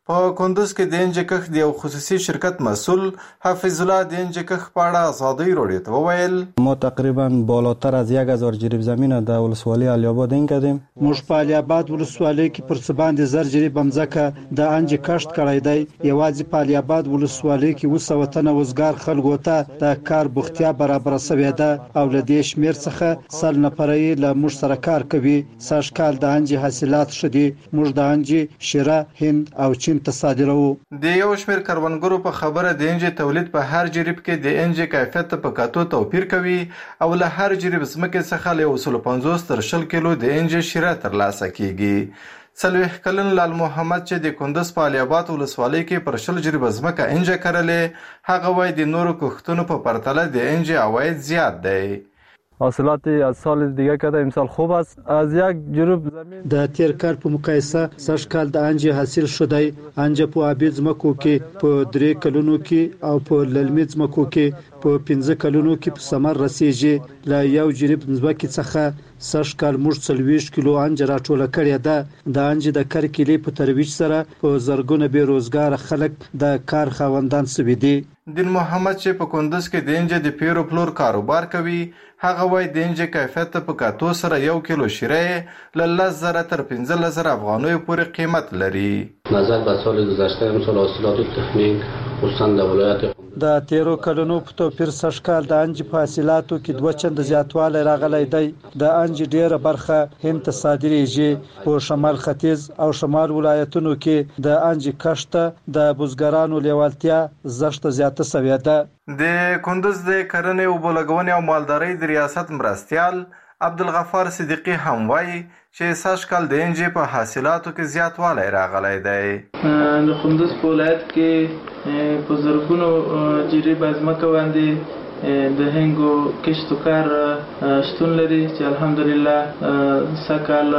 په کندوز کې د انجه کښ د یو خصوصي شرکت مسؤل حفیظ الله د انجه کښ په اړه آزادۍ راډیو ته وویل ما تقریبا بالاتر از یک هزار جریب زمین در ولسوالی علی آباد این کردیم. موږ په علی آباد ولسوالۍ کې پر څه باندې زر جریب ځمکه د انجه کښت کړی دی. یوازې په علی آباد ولسوالۍ کې اوس وطن وزګار خلکو ته د کار بوختیا برابر شوې ده او له دې شمیر څخه سل نفرې له موږ سره کار کوي. سږ کال د انجه حاصلات شدي. موږ د انجه شیره هند او چین تصادرو. د یو شمیر کروندګرو په خبره د انجه تولید په هر جریب کې د انجه کیفیت په کاتو توپیر کوي او له هر جریب ځمکې څخه له یو سل پنځوس تر شل کیلو د انجه شیره ترلاسه کیږي. څلوېښت کلن لال محمد چې د کندوز په علی آباد ولسوالۍ کې پر شل جریب ځمکه انجه کرلې، هغه وایي د نورو کښتونو په پرتله د انجه عواید زیات دی. حاصلات از سال دیگه کرده امسال خوب است. از یک جریب زمین د تیر کال په مقایسه سږ کال د انجه حاصل شدی. انجه په ابي ځمکو کې په درې کلونو کې او په للمي ځمکو کې په پنځه کلونو کې په ثمر رسیږي. له یو جریب ځمکې څخه سږ کال موږ څلوېښت کیلو انجه راټوله کړې ده. د انجه د کرکیلې په ترویج سره په زرګونه بې روزګار خلک د کار خاوندان شوي دي. دین محمد چې په کندوز کې د انجه د پیرو پلور کاروبار کوي، هغه وایي د انجه کیفیت په کاتو سره یو کیلو شیره له لس زره تر پنځلس زره افغانیو پورې قیمت لري. نظر به سال گذشته امسال حاصلات تخمین خصوصا د ولایت د تیرو کلونو په توپیر سږ کال د انجه په حاصلاتو کې دوه چنده زیاتوالی راغلی دی. د انجه ډیره برخه هند ته صادریږي. په شمال ختیځ او شمال ولایتونو کې د انجه کښت د بزګرانو لیوالتیا زښته زیاته شوې ده. د کندوز د کرنې او بولګونې او مالدارۍ د ریاست مرستیال عبدالغفار صدیقی هم وایي چې سږ کال د انجه په حاصلاتو کې زیاتوالی راغلی دی. د کندوز په ولایت کې په زرګونو جریب ځمکه باندې د هنګو کښت او کار شتون لري چې الحمدلله سږکال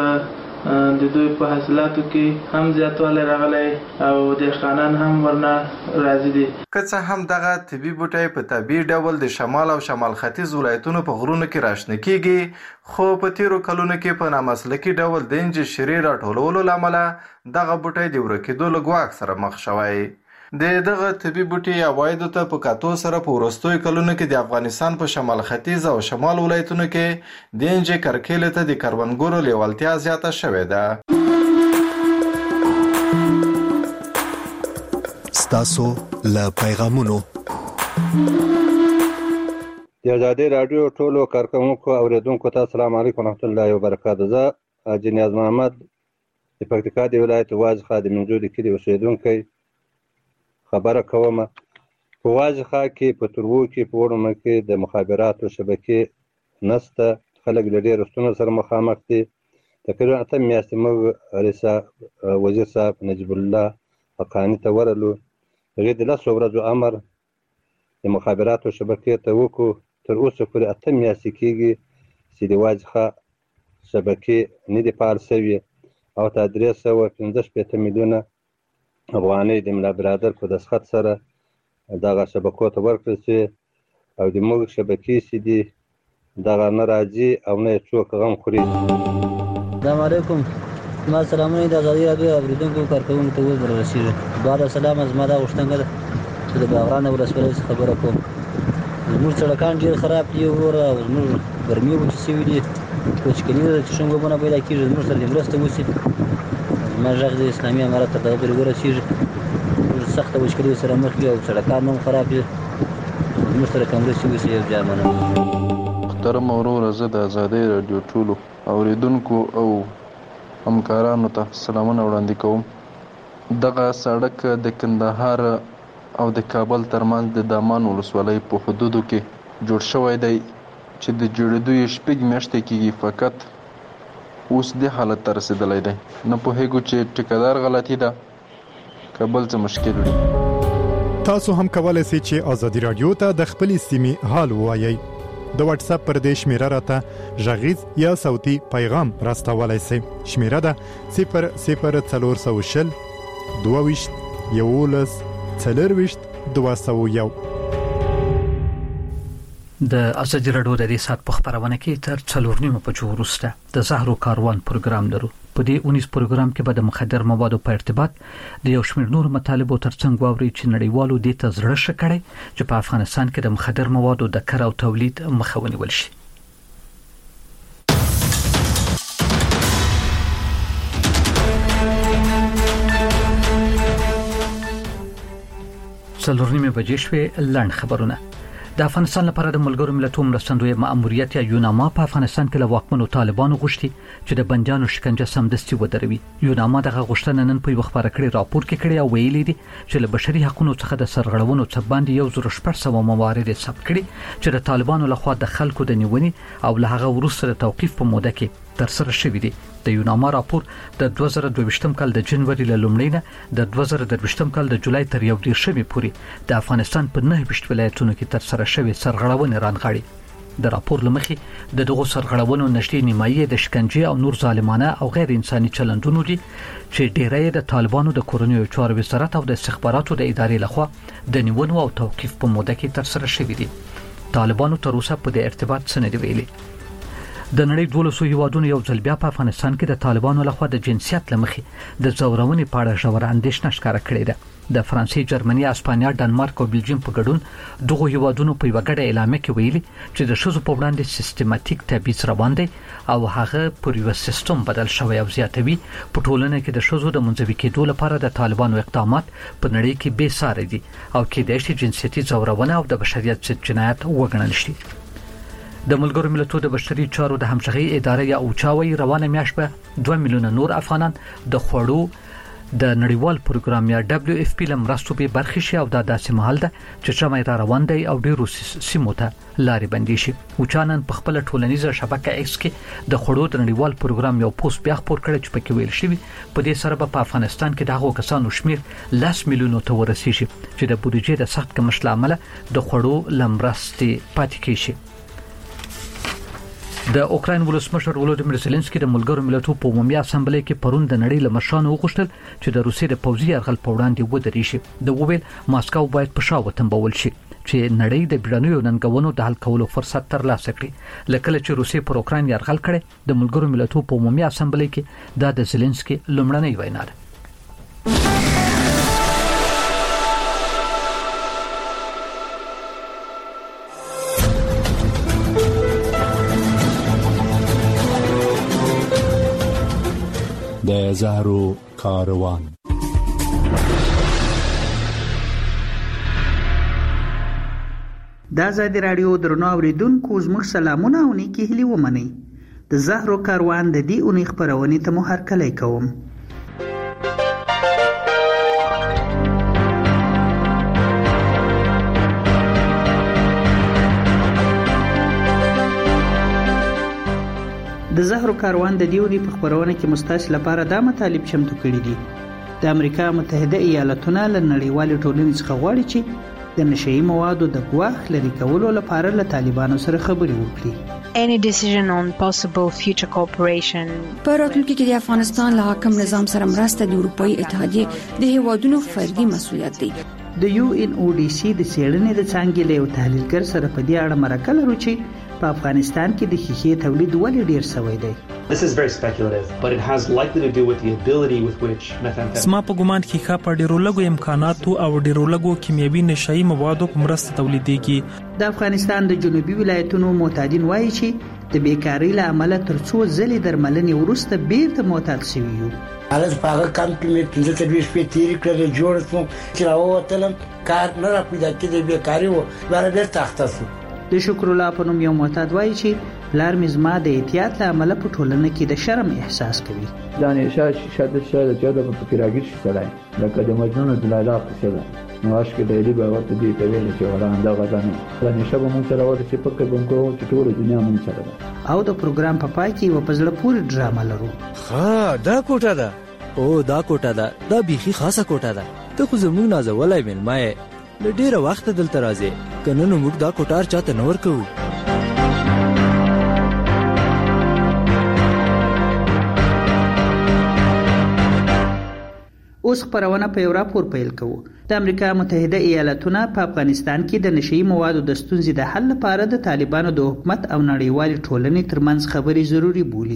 د دوی په حاصلاتو کې هم زیاتوالی راغلی او دهقانان هم ورنه راضي دي. که څه هم دغه طبي بوټی په طبیعي ډول د شمال او شمال ختیځ ولایتونو په غرونو کې راشنه کیږي، خو په تیرو کلونو کې په نامسلکي ډول د انجه شیرې راټولولو له امله دغه بوټی د ورکېدو له ګواښ سره مخ شوی. د دغه طبي بوټي عوایدو ته په کاتو سره په وروستیو کلونو کې د افغانستان په شمال ختیځ او شمال ولایتونو کې د انجه کرکیلې ته د کروندګرو لیوالتیا زیاته شوې ده. ستاسو له پیغامونو د ازادي رادیو ټولو کارکونکو اوریدونکو ته السلام علیکم ورحمت الله وبرکاته. زه جنیاز محمد د پکتیکا د ولایت وازخه د منځوري کلي اوسیدونکی خبره کوم. په وازخه کې په ترو کې په وړمه کې د مخابراتو شبکې نسته. خلک له ډېرو ستونزو سره مخامخ دي. تقریبا اته میاشتې موږ رئیس وزیر صاحب نجیب الله حقاني ته ورغلو. هغې د لسو ورځو امر د مخابراتو شبکې ته وکړو. تر اوسه پورې اته میاشتې کېږي چې د وازخه شبکې نه دي فعال شوي او ته درې سوه پنځه شپېته میلیونه افغانۍ د ملا برادر په دستخط سره دغه شبکو ته ورکړل شي او د موږ شبکې چې دي دغه نه راځي او نه یې څوک غم خوري. السلام علیکم. زما سلامونه د ازادي راډیو اورېدونکو کارکوونکو ته اوس در رسېږي. بعد سلام زما دا غوښتنه ده چې د باغران ولسوالۍ څخه خبره کوم. زموږ سړکان ډېر خراب دي وروره او زموږ ګرمي وچې شوي دي. وچکالي ده چې څنګه اوبه نه پیدا کېږي زموږ سره دې مرسته وشي. زما غږ د اسلامي امارت تر دغه پورې ورسېږي. سخته وچکالي سره مخ دي او سړکان هم خراب دي. زموږ سره که مرستې وشي یو جای مننه. محترم وروره، زه د ازادۍ راډیو ټولو اوریدونکو او همکارانو ته سلامونه وړاندې کوم. دغه سړک د کندهار او د کابل ترمنځ د دامان ولسوالۍ په حدودو کې جوړ شوی دی چې د جوړېدو یې شپږ میاشتې کېږي، فقط اوس دې حالت ته رسېدلی دی. نه پوهېږو چې ټیکهدار غلطي ده که بل څه مشکل وي. تاسو هم کولای شئ چې ازادي رادیو ته د خپلې سیمې حال ووایئ. د واتس اپ پر دې شمیره راته غږیز یا صوتي پیغام راستولی شئ. شمیره ده صفر صفر څلور سوه شل دوه ویشت یولس څلرویشت دوه سوه یو. د ازادي راډیو د دې ساعت په خبرونه کې تر څلور نیمو بجو وروسته د زهرو کاروان پروګرام لرو. په دې اونیز پروګرام کې به د مخدر موادو په ارتباط د یو شمېر نور مطالبو ترڅنګ واوري چې نړیوالو دې ته زړه ښه کړي چې په افغانستان کې د مخدر موادو د کار او تولید مخه ونیول شي. څلور نیمه بجې شوې. لنډ خبرونه. د افغانستان لپاره د ملګرو ملتونو مرستندوی مأموریت یا یوناما په افغانستان کې له واکمنو طالبانو غوښتي چې د بندیانو شکنجه سمدستي ودروي. یوناما دغه غوښتنه نن په خبره کړي راپور کې کړي او ویلي دي چې له بشري حقوقو څخه د سرغړونو څخه باندې یو زر شپږ سوه موارد ثبت کړي چې د طالبانو لخوا د خلکو د نیونې او له هغه وروسته د توقيف په موده کې تر سره شوې دي. د یوناما راپور د دوه زره دوه کال د جنوري له لومړۍ نه د دوه زره درویشتم کال د جولای تر یو دیرشمې پورې د افغانستان په نه ویشت ولایتونو کې تر سره شوې سرغړونې رانغاړي. د راپور لمخې د دغو سرغړونو نږدې نیمایي د شکنجې او نور ظالمانه او غیر انساني چلندونو دي چې ډیری د طالبانو د کورنیو چارو وزارت او د استخباراتو د ادارې لخوا د نیونو او توقيف په موده کې تر سره شوې دي. طالبانو تر اوسه په دې ارتباط څه نه دی ویلي. د نړۍ دولسو هیوادونو یو ځل بیا په افغانستان کې د طالبانو لخوا د جنسیت لمخې د زورونې په اړه ژوره اندېښنه ښکاره کړې ده. د فرانسې، جرمني، اسپانیا، ډنمارک او بلجیم په ګډون دغه هیوادونو په یو غړ اعلامیه کې ویلي چې د شذو په وړاندې سیستماتیک تبعیض روان دی او هغه پر یو سیستم بدل شوی او زیاتوي. په ټولنه کې د شذو د منځوي کېدو لپاره د طالبانو اقدامات په نړۍ کې بې ساري دي او کېدای شي جنسيتي زورونه او د بشریت ضد جنایت وګڼل شي. د ملګرو ملتونو د بشري چارو د همغږي ادارې یا اوچاوي روانه میاشت به دوه میلیونه نور افغانان د خوړو د نړیوال پروګرام یا دبليو اف پی لمرستو به برخه شي او دا داسې محل ده چې شمه را روان دی او ډیرو سیمو ته لارې بندي شي. اوچانن په خپل ټولنیزه شبکه ایکس کې د خوړو د نړیوال پروګرام یو پوسټ بیا خبر کړی چې پکې ویل شوی په دې سره په افغانستان کې دغه کسانو شمیر لاس میلیونو ته ورسیږي چې د بودیجې د سخت کمښت لامل د خوړو لمرستې پاتې کیږي. د اوکراین ولسمشر ولودیمیر زيلنسکي د ملګرو ملتونو په عمومي اسامبلې کې پرون د نړۍ له مشرانو وغوښتل چې د روسیې د پوځي یرغل په وړاندې ودرې شي. د وویل ماسکو باید په شا وتنبول شي چې نړۍ د بیړنیو ننګونو د حل کولو فرصت ترلاسه کړي. لکه چې روسیې پر اوکراین یرغل کړي د ملګرو ملتونو په عمومي اسامبلې کې دا د زيلنسکي لومړنۍ وینا ده. د زهرو کاروان. دا ازادي رادیو درنو اوریدونکو زموږ سلامونه او نیکی هیلې ومنئ. د زهرو کاروان د دې اونۍ خبرونه ته مو هرکلی کوم. د زهرو کاروان د دیونی په خبرونه کې مستاس لپاره دا مطالب چمتو کړي دي. د امریکا متحده ایالاتونو له نړیوال ټولنې څخه غواړي چې د نشئی موادو د ګواښ لري کولو لپاره له طالبانو سره خبرې وکړي. Any decision on possible future cooperation. په راتلونکي کې د افغانستان له حاکم نظام سره مرسته د اروپאי اتحادیې د هیوادونو فردي مسؤلیت دی. د یو ان او ډي سي د څېړنې د څانګې له یو تحلیلګر سره په دې اړه مرکه لرو چې په افغانستان کې د ښیښې تولید ولې ډیر شوی دی. This is very speculative, but it has likely to do with the ability with which methamphetamine. سما په ګومان کې ښه په ډیرو لګو امکاناتو او ډیرو لګو کیمیاوي نشئی موادو په مرسته تولیدېږي. د افغانستان د جنوبي ولایتونو معتادین وایي چې د بیکاری له امله تر څو ځلې درملنې وروسته بیرته معتاد شوي یو. حالت په هغه کم کې مې پنځه تر ویشت شپې تېرې کړې، جوړ شوم چې راووتلم کار نه را پیدا کېدی، بیکاري وه، بیا بیرته اخته شوم. د شکر الله په نوم یو معتاد وایي چې پلار مې زما د احتیاط له امله په ټولنه کې د شرم احساس کوي. دا نشه شیشه د شیشه د چا د پکې راګیر شي سړی لکه د مجنون د لیلا قصه ده. نو عاشق د علی بابا ته دی ته ویل چې ولا انده غزانه دا نشه به مونږ سره وته چې پکې بم کوو چې ټول دنیا مونږ سره ده. او د پروګرام په پای کې و پزړه پوری ډرامه لرو. ها دا کوټه ده. او دا کوټه ده. دا بيخي خاصه کوټه ده. ته خو زموږ نازولای ملمای له ډیره وخت دلته راځي، کنه نو موږ دا کوټار چاته نور کوو. اوس خبرونه په یو راپور پیل کوو. د امریکا متحده ایالاتونو په افغانستان کې د نشئی موادو د ستونزې د حل لپاره د طالبانو د حکومت او نړیوال ټولنې ترمنځ خبرې ضروری بولي.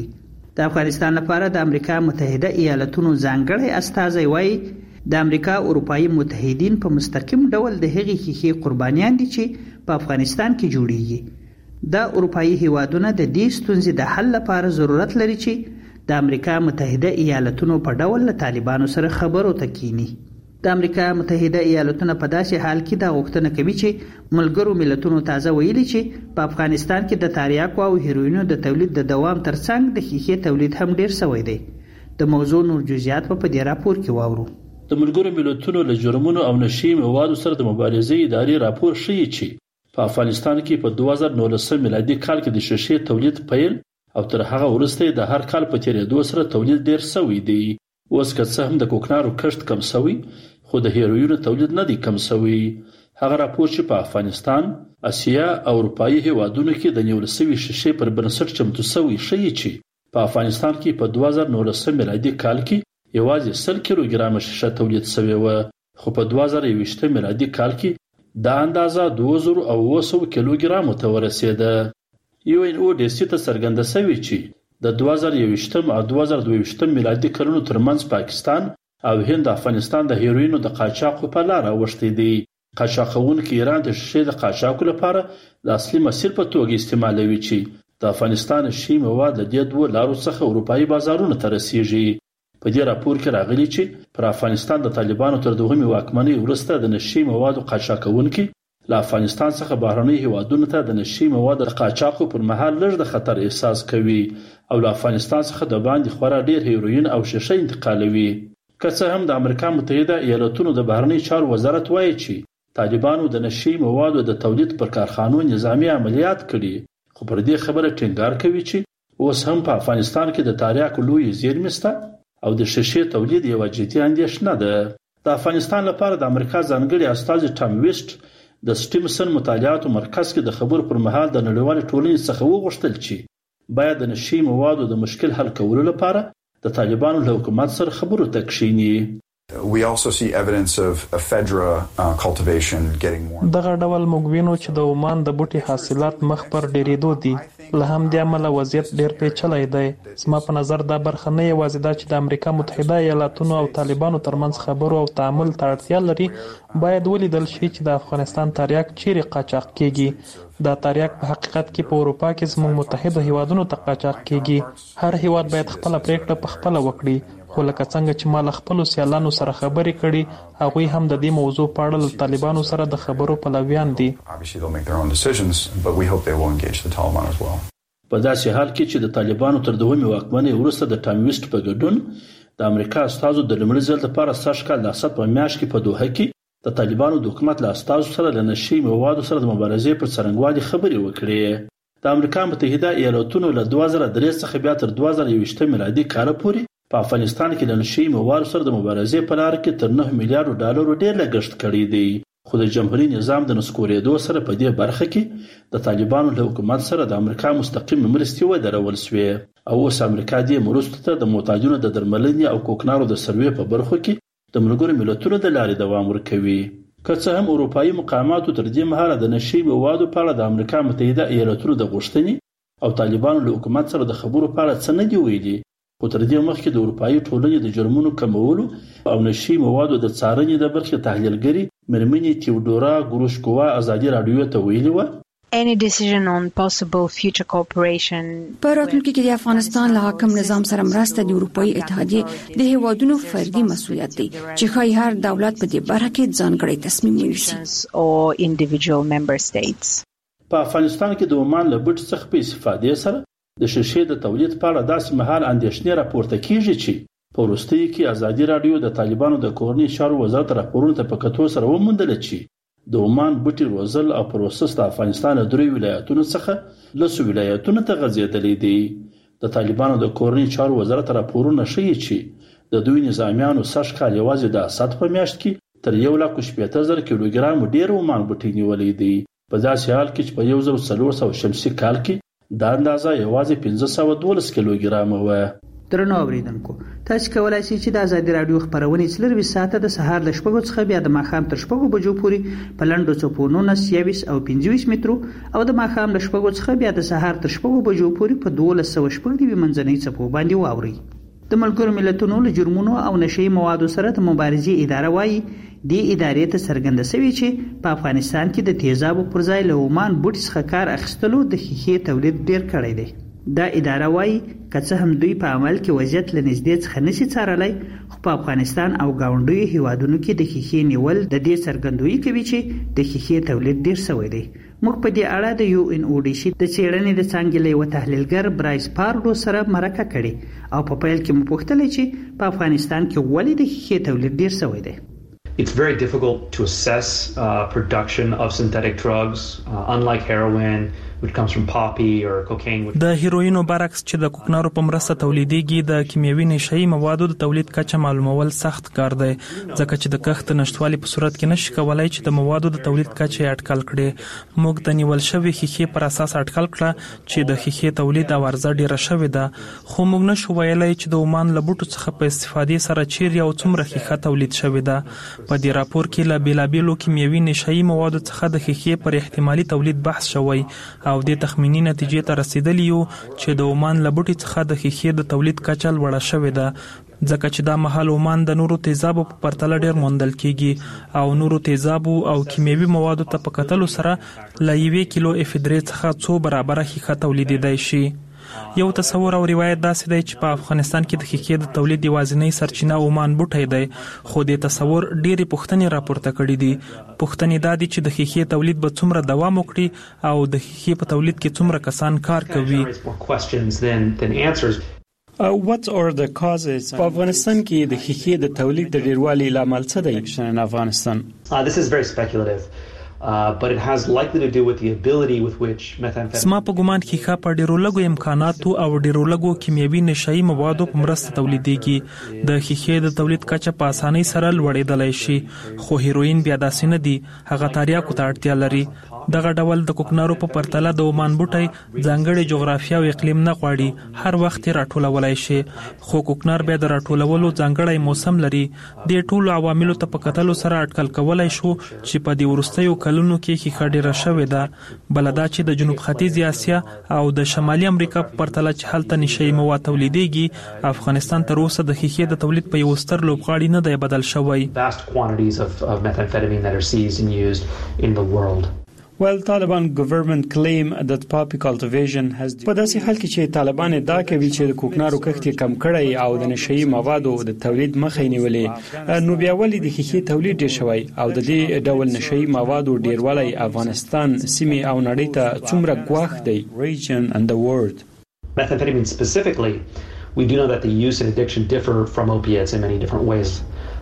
د افغانستان لپاره د امریکا متحده ایالاتونو ځانګړی استازی وایي د امریکا اروپایي متحدین په مستقیم ډول د هغې ښیښې قربانیان دي چې په افغانستان کې جوړیږي. د اروپایي هیوادونه د دې ستونزې د حل لپاره ضرورت لري چې د امریکا متحده ایالاتونو په ډول له طالبانو سره خبرو ته کینی. د امریکا متحده ایالاتونه په داسې حال کې دا غوښتنه کوي چې ملګرو ملتونو تازه ویلي چې په افغانستان کې د تریاکو او هیروینو د تولید د دوام ترڅنګ د ښیښې تولید هم ډیر شوی دی. د موضوع نور جزئیات په دې راپور کې واورو. د ملګرو ملتونو له جرمونو او نشي موادو سره د مبارزې ادارې راپور ښیي چې په افغانستان کې په دوه زره نولسم میلادي کال کې د شیشې تولید پیل او تر هغه وروسته د هر کال په تیریدو سره تولید ډیر شوی دی. اوس که څه هم د کوکنارو کښت کم شوی خو د هیروینو تولید نه دی کم شوی. هغه راپور چې په افغانستان، اسیا او اروپایي هیوادونو کې د نیول شوی شیشې پر بنسټ چمتو شوی ښیي چې په افغانستان کې په دوه زره نولسم میلادي کال کې یوازې سل کیلوګرام شیشه تولید شوی و، خو په دوه زره یوویشتم میلادي کال کې دا اندازه دوه زره او اوه سوه کیلوګرامو ته ورسېده. یو ان او ډي سي ته څرګنده شوې چې د دوه زره یوویشتم او دوه زره دوه ویشتم میلادي کلونو ترمنځ پاکستان او هند افغانستان د هیروینو د قاچاق په لار اوښتي دي. قاچاقونکي ایران د شیشې د قاچاق لپاره د اصلي مسیر په توګه استعمالوي چې د افغانستان شی مواد د دې دوه لارو څخه اروپایي بازارونو ته رسیږي. په دې راپور کې راغلي چې پر افغانستان د طالبانو تر دوهمې واکمنۍ وروسته د نشي موادو قاچاقونکي له افغانستان څخه بهرنۍ هیوادونو ته د نشي موادو د قاچاقو پر مهال لږ د خطر احساس کوي او له افغانستان څخه د باندې خورا ډیر هیروین او شیشه انتقالوي. که څه هم د امریکا متحده ایالاتونو د بهرنۍ چارو وزارت وایي چې طالبانو د نشي موادو د تولید پر کارخانو نظامی عملیات کړي، خو پر دې خبره ټینګار کوي چې اوس هم په افغانستان کې د تریاکو لوی زیرمې شته او د شیشې تولید یوه جدي اندېښنه ده. د افغانستان لپاره د امریکا ځانګړي استازي ټام ویسټ د سټیمسن مطالعاتو مرکز کې د خبرو پر مهال د نړیوالې ټولنې څخه وغوښتل چې باید د نشي موادو د مشکل حل کولو لپاره د طالبانو له حکومت سره خبرو ته کښیني. We also see evidence of ephedra uh, cultivation getting more. دغه ډول موږ وینو چې د عمان د بوټي حاصلات مخ پر ډېرېدو دي. له همدې امله وضعیت ډېر پیچلی دی. زما په نظر دا برخه نه یوازې دا چې د امریکا متحده ایالاتونو او طالبانو ترمنځ خبرو او تعامل ته اړتیا لري، باید ولیدل شي چې د افغانستان تریاک چیرې قاچاق کیږي. دا تریاک په حقیقت کې په اروپا کې زموږ متحده هیوادونو ته قاچاق کیږي. هر هیواد باید خپله پریکړه په خپله وکړي، خو لکه څنګه چې ما له خپلو سیالانو سره خبرې کړي، هغوی هم د دې موضوع په اړه له طالبانو سره د خبرو پلویان دي. په داسې حال کې چې د طالبانو تر دوهمې واکمنۍ وروسته د ټام ویسټ په ګډون د امریکا استازو د لومړي ځل لپاره سږ کال د اسد په میاشت کې په دوحه کې د طالبانو د حکومت له استازو سره له نشي موادو سره د مبارزې پر څرنګوالي خبرې وکړې. د امریکا متحده ایالاتونو له دوه زره درې څخه بیا تر دوه زره یوویشتم میلادي کال پورې په افغانستان کې له نشي موادو سره د مبارزې په لار کې تر نه میلیارډ ډالرو ډیر لګښت کړی دی. خو د جمهوریت نظام د نسکورېدو سره په دې برخه کې د طالبانو له حکومت سره د امریکا مستقیم مرستې ودرول شوې او اوس امریکا دې مرستو ته د محتاجونو د درملنې او کوکنارو د سروې په برخو کې د ملګرو ملتونو د لارې دوام ورکوي. که څه هم اروپایي مقاماتو تر دې مهاله د نشي موادو په اړه د امریکا متحده ایالاتونو د غوښتنې او طالبانو له حکومت سره د خبرو په اړه څه نه دي ویلي، خو تر دې مخکې د اروپایي ټولنې د جرمونو کمولو او نشي موادو د څارنې د برخې تحلیلګرې مېرمنې تیودورا ګروشکووا ازادي راډیو ته ویلي وه any decision on possible future cooperation. په راتلونکي کې د افغانستان له حاکم نظام سره مرسته د اروپایي اتحادیې د هیوادونو فردي مسؤلیت دی چې ښایي هر دولت په دې برخه کې ځانګړی تصمیم ونیسي او individual member states. په افغانستان کې د عمان له بوټي څخه په استفادې سره د شیشې د تولید په اړه داسې مهال اندېښنې راپورته کیږي چې په وروستیو کې ازادي راډیو د طالبانو د کورنۍ چارو وزارت راپورونو ته په کتو سره وموندله چې د عمان بوټي روزل او پروسس د افغانستان له درې ولایتونو څخه لسو ولایتونو ته غځېدلی دی. د طالبانو د کورنۍ چارو وزارت راپورونه ښیي چې د دوی نظامیانو سږ کال یوازې د اسد په میاشت کې تر یو لک شپېته زره کیلوګرام ډېر عمان بوټي نیولی دی، په داسې حال کې چې په یو زر څلور سوه شمسي کال کې دا اندازه یوازې پنځه سوه دولس کیلوګرامه وه. درنو اوریدونکو تاسو کولای شئ چې د ازادي رادیو خبرونه څلور ساعته د سهار ل شپږو څخه بیا د ماښام تر شپږو بجو پورې په لنډو چوپونو سیاویس او پنځوس مترو او د ماښام ل شپږو څخه بیا د سهار تر شپږو بجو پورې په دولس سوه شپږ دیوي منځنۍ څپو باندې واوري. د ملګرو ملتونو له جرمونو او نشئی موادو سره د مبارزې اداره وایي د ادارې ته څرګنده شوی چې په افغانستان کې د تیزابو پر ځای له عمان بوټي څخه کار اخیستلو د ښیښې تولید ډیر کړی دی. دا اداره وایي که څه هم دوی په عمل کې وضعیت له نږدې څخه نشي څارلی خو په افغانستان او ګاونډیو هیوادونو کې د ښیښې نیول د دې څرګندویي کوي چې د ښیښې تولید ډیر شوی دی. موږ په دې اړه د یو ان او ډي سي د څېړنې د څانګې له یوه تحلیلګر برایس پارډو سره مرکه کړې او په پیل کې مو پوښتلې چې په افغانستان کې ولې د ښیښې تولید ډیر شوی دی. It's very difficult to assess uh, production of synthetic drugs, uh, unlike heroin, which comes from poppy or cocaine. د هیروینو برعکس چې د کوکنارو په مرسته تولیدېږي د کیمیاوي نشئی موادو د تولید کچه معلومول سخت کار دی ځکه چې د کښت نشټوالي په صورت کې نشي کولای چې د موادو د تولید کچه اټکل کړي. موږ د نیول شوی ښیښې پر اساس اټکل کړه چې د ښیښې تولید او عرضه ډیره شوې ده خو موږ نشو ویلای چې د عمان له بوټو څخه په استفادې سره چیرې او څومره ښیښه تولید شوې ده. په دې راپور کې له بیلابیلو کیمیاوي نشئی موادو څخه د ښیښې پر احتمالي تولید بحث شوی او د تخمینی نتیجې ته رسیدلی یو چې د عمان له بوټي څخه د ښیښې د تولید کچه لوړه شوې ده ځکه چې دا مهال عمان د نورو تیزابو په پرتله ډیر موندل کیږي او نورو تیزابو او کیمیاوي موادو ته په کتلو سره له یوې کیلو افیدرې څخه څو برابره ښیښه تولیدېدای شي. یو تصور او روایت داسې دی چې په افغانستان کې د ښیښې د تولید یوازینۍ سرچینه عمان بوټی دی خو د تصور ډېرې پوښتنې راپورته کړي دي. پوښتنې دا دي چې د ښیښې تولید به څومره دوام وکړي او د ښیښې په تولید کې څومره کسان کار کوي. Uh, what are the causes په افغانستان کې د ښیښې د تولید د ډیروالي لامل څه دی in افغانستان؟ Uh, this is very speculative. Uh, but it has likely to do with the ability with which methamphetamine. سما په ګومان کې ښه په ډیرو لږو امکاناتو او ډیرو لږو کیمیاوي نشئی موادو په مرسته تولیدېږي. د ښیښې د تولید کچه په اسانۍ سره لوړېدلی شي خو هیروین بیا داسې نه دي هغه تریاکو ته اړتیا لري. دغه ډول د کوکنارو په پرتله د عمان بوټی ځانګړي جغرافیه او اقلیم نه غواړي هر وخت یې راټولولای شي خو کوکنار بیا د راټولولو ځانګړی موسم لري. د ټولو عواملو ته په کتلو سره اټکل کولای شو چې په دې وروستیو کلونو کې ښیښه ډیره شوې ده. بله دا چې د جنوب ختیځې اسیا او د شمالي امریکا په پرتله چې هلته نشئی مواد تولیدېږي افغانستان تر اوسه د ښیښې د تولید په یو ستر لوبغاړي نه دی بدل شوی. Vast quantities of, of methamphetamine that are seized and used in the world. Well, Taliban government claim that poppy cultivation has په داسې حال کې چې طالبان ادعا کوي چې د کوکنارو کښت کم کړی او د نشئی موادو د تولید مخه نیولې نو بیا ولې د ښیښې تولید ډیر شوی او د دې ډول نشئی موادو ډیروالی افغانستان سیمې او نړۍ ته څومره ګواښ دی region and the world. Methamphetamine specifically, we do know that the use and addiction differ from opiates in many different ways.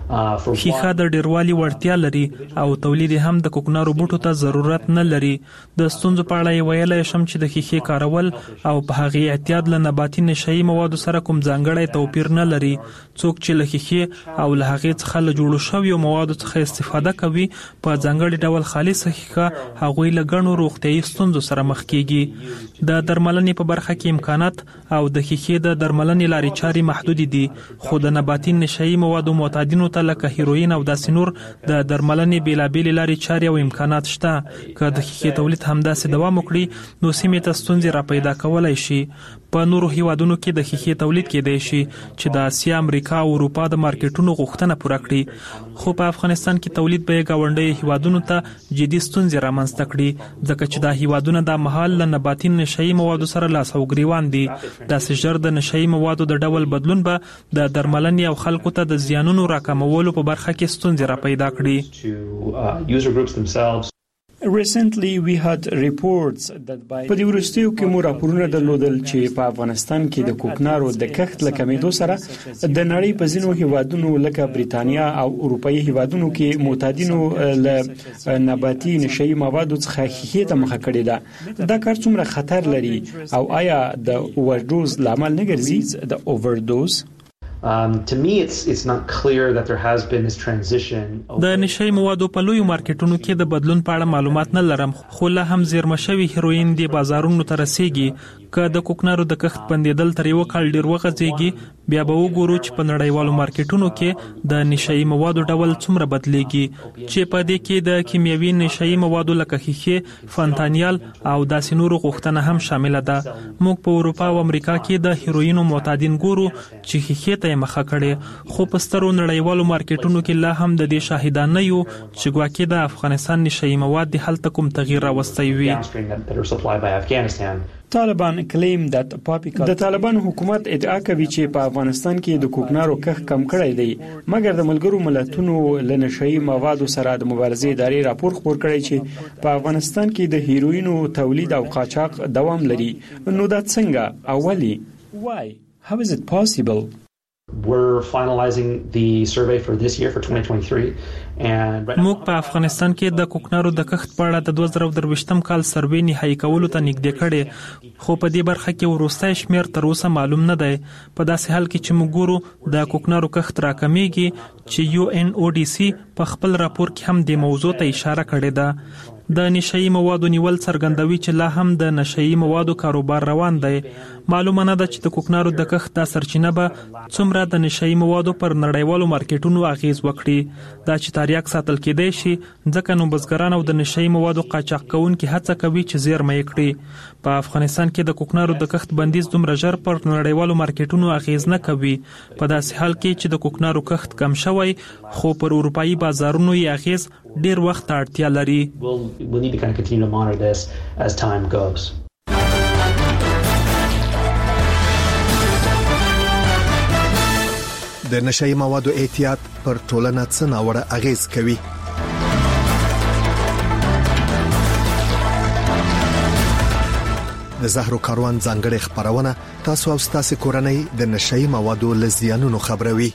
ښیښه د ډیروالي وړتیا لري او تولید هم د کوکنارو بوټو ته ضرورت نه لري. د ستونزو په اړه یې ویلی شم چې د ښیښې کارول او په هغې اعتیاد له نباتي نشئی موادو سره کوم ځانګړی توپیر نه لري. څوک چې له ښیښې او له هغې څخه له جوړو شویو موادو څخه استفاده کوي په ځانګړي ډول خالصه ښیښه هغوی له ګڼو روغتیایي ستونزو سره مخ کیږي. د درملنې په برخه کې امکانات او د ښیښې د درملنې لارې چارې محدودې دي خو د نباتي نشئی موادو معتادینو لکه هیروین او داسې نور د درملنې بیلابېلې لارې چارې او امکانات شته. که د ښیښې تولید همداسې دوام وکړي نو سیمې ته ستونزې را پیدا کولی شي. په نورو هیوادونو کې د ښیښې تولید کېدای شي چې د اسیا، امریکا او اروپا د مارکیټونو غوښتنه پوره کړي خو په افغانستان کې تولید به یې ګاونډیو هیوادونو ته جدي ستونزې رامنځته کړي ځکه چې دا هیوادونه دا مهال له نباتي نشئی موادو سره لاس او ګریوان دي. داسې ژر د نشئی موادو د ډول بدلون به د درملنې او خلکو ته د زیانونو راکمولو په برخه کې ستونزې را پیدا کړي. Recently we had reports that by په دې وروستیو کې مو راپورونه درلودل چې په افغانستان کې د کوکنارو د کښت له کمېدو سره د نړۍ په ځینو هیوادونو لکه بریتانیا او اروپایي هیوادونو کې معتادینو له نباتي نشئی موادو څخه ښیښې ته مخه کړې ده. دا کار څومره خطر لري او آیا د اوورډوز لامل نه ګرځي د اوورډوز؟ Um, to me, it's it's not clear that there has been this transition. د نشئی موادو په لویو مارکیټونو کې د بدلون په اړه معلومات نه لرم خو لا هم زیرمه شوي هیروین د بازارونو ته رسیږي. که د کوکنارو د کښت بندیدل تر یو کال ډیر وغځيږي بیا به وګورو چې په نړیوالو مارکیټونو کې د نشئی موادو ډول څومره بدلیږي چې په دې کې د کیمیاوي نشئی موادو لکه ښيښې، فانتانیل او داسې نورو غوښتنه هم شامل ده. موږ په اروپا او امریکا کې د هیروینو معتادین ګورو چې ښيښې ته مخه کړي، خو په سترو نړیوالو مارکیټونو کې لا هم د دې شاهدان نه یو چې ګواکې د افغانستان نشئی مواد د هلته کوم تغییر راوستی وي. طالبان کلیم that د طالبان حکومت ادعا کوي چې په افغانستان کې د کوکنارو کښت کم کړی دی، مګر د ملګرو ملتونو له نشئی موادو سره د مبارزې ادارې راپور خپور کړی چې په افغانستان کې د هیروینو تولید او قاچاق دوام لري. نو دا څنګه او ولې؟ Why? How is it possible? We're finalizing the survey for this year for twenty twenty-three and موږ په افغانستان کې د کوکنارو د کښت په اړه د دوه زره درویشتم کال سروې نهایی کولو ته نږدې کړي، خو په دې برخه کې وروستی شمیر تر اوسه معلوم نه دی. په داسې حال کې چې موږ ګورو د کوکنارو کښت راکمیږي چې یو ان او ډي سي په خپل راپور کې هم د موضوع ته اشاره کړې ده. د نشئی موادو نیول څرګندوي چې لا هم د نشئی موادو کاروبار روان دی. معلومه نه ده چې د کوکنارو د کښت د سرچینه به څومره د نشئی موادو پر نړیوالو مارکیټونو اغیز وکړي. دا چې تاریخ ساتل کېدای شي ځکه نو بزګران او د نشئی موادو قاچاق کوونکي هڅه کوي چې زیرمه یې کړي. په افغانستان کې د کوکنارو د کښت بندیز دومره ژر پر نړیوالو مارکیټونو اغیز نه کوي، په داسې حال کې چې د کوکنارو کښت کم شوی خو پر اروپایي بازارونو یې اغیز ډیر وخت اړتیا لري. We'll need to kind of continue to monitor this as time goes. د نشئی موادو احتیاط پر ټولنه څه ناوړه اغیز کوي؟ د زهرو کاروان ځانګړې خبرونه تاسو او تاسو کورنۍ د نشئی موادو له زیانونو خبروي.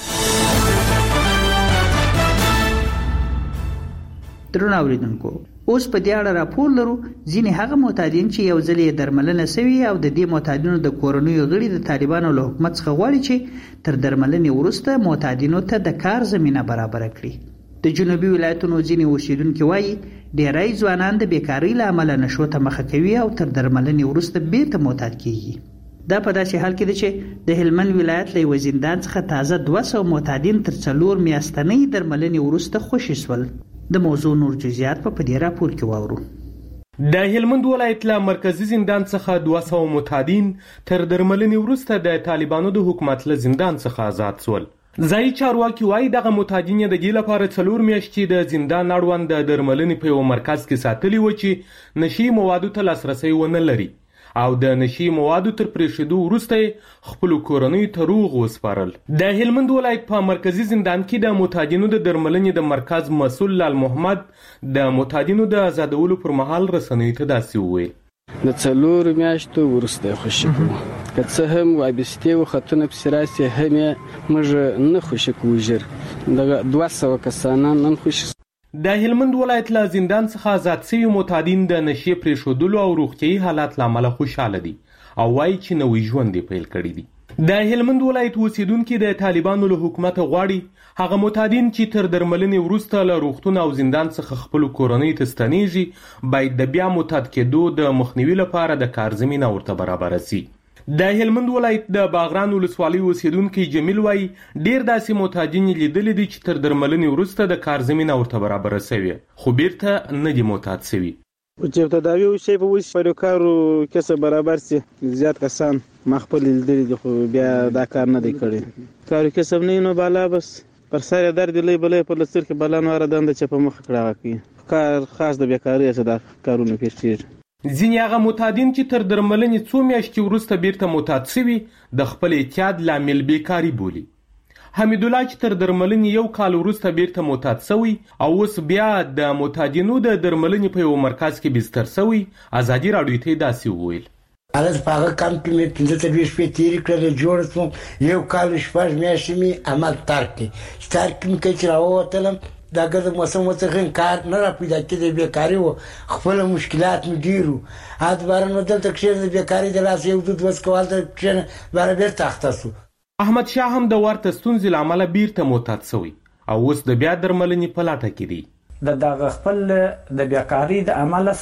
درنو اوریدونکو، اوس په دې اړه راپور لرو ځینې هغه معتادین چې یو ځل یې درملنه شوي او د دې معتادینو د کورنیو غړي د طالبانو له حکومت څخه غواړي چې تر درملنې وروسته معتادینو ته د کار زمينه برابر کړي. د جنوبي ولایتونو ځینې اوسیدونکو وایي ډېری ځوانان د بیکاری له امله نشو ته مخه کوي او تر درملنې وروسته بیرته معتاد کیږي. دا په داسې حال کې ده چې د هلمند ولایت له یوه زندان څخه تازه دوه سوه معتادین تر څلور میاشتنۍ درملنې وروسته خوشي شول. د موضوع نور جزئیات په دې راپور کې واورو. د هلمند ولایت له مرکزی زندان څخه دوه سوه معتادین تر درملنې وروسته د طالبانو د حکومت له زندان څخه آزاد شول. ځایي چارواکي وایي دغه معتادین د دې لپاره څلور میاشتې د زندان اړوند د درملنې په یو مرکز کې ساتلي و چې نشي موادو ته لاسرسی ونه لري او د نشي موادو تر پریښودو وروسته خپل کورنۍ ته روغ وسپارل. د هلمند ولایت په مرکزی زندان کې د معتادینو د درملنې د مرکز مسؤل لال محمد د معتادینو د آزادولو پر مهال رسنیو ته داسې وویل: د څلور میاشتو وروسته خوشي کوو، که څه هم وابستې و خطونه پسې راسي هم یې موږ نه خوشي کوو ژر. دغه دوه سوه کسانان نن خوشي. د هلمند ولایت له زندان څخه آزاد شوي معتادین د نشي پریښودلو او روغتیايي حالات له امله خوشحاله دي او وایي چې نوی ژوند یې پیل کړی دی. د هلمند ولایت اوسیدونکي د طالبانو له حکومت غواړي هغه معتادین چې تر درملنې وروسته له روغتون او زندان څخه خپل کورنۍ ته ستنیږي باید د بیا معتاد کېدو د مخنیوي لپاره د کار زمینه ورته برابره شي. د هلمند ولایت د باغران ولسوالۍ اوسیدونکي جمیل وایي ډیر داسې معتادین لیدلي دي چې تر درملنې وروسته د کار زمینه ورته برابره شوې خو بیرته نه دي معتاد شوي. چې تداوی وشي په اوس په کارو کسب برابر سي زیات کسان مخبل لیدلي دي خو بیا دا کار نه دی کړی. کارو کسب نه نو بالا بس پر سر درد لې بلې په لستر کې بلان واره دند چې په مخ کړه کوي کار خاص د بیکاری څخه دا کارونه پیښ کیږي. ځینې هغه معتادین چې تر درملنې څو میاشتې وروسته بیرته معتاد شوي د خپل اعتیاد لامل بیکاري بولي. حمید الله چې تر درملنې یو کال وروسته بیرته معتاد شوی او اوس بیا د معتادینو د درملنې په یو مرکز کې بستر شوی ازادي راډیو ته داسې وویل: هغه په هغه کم کې مې پنځه څلوېښت شپې تېرې کړلې، جوړ شوم، یو کال شپږ میاشتې مې عمل ترک کړې. چې ترک مې کړې چې راووتلم دا ګرد موسم وڅخه کار نه را پیدا کېدی، بیکاري و، خپل مشکلات مې ډېر وو. هغه باره نو دلته کښېنه د بیکاري د لاسه یو دود وڅکول ته کښېنه باره بېرته اخته شو. احمد شاه هم د ورته ستونزې له امله بیرته معتاد شوی او اوس د بیا درملنې په لټه کې دی. د دغه خپل د بیکاري د عمله څخه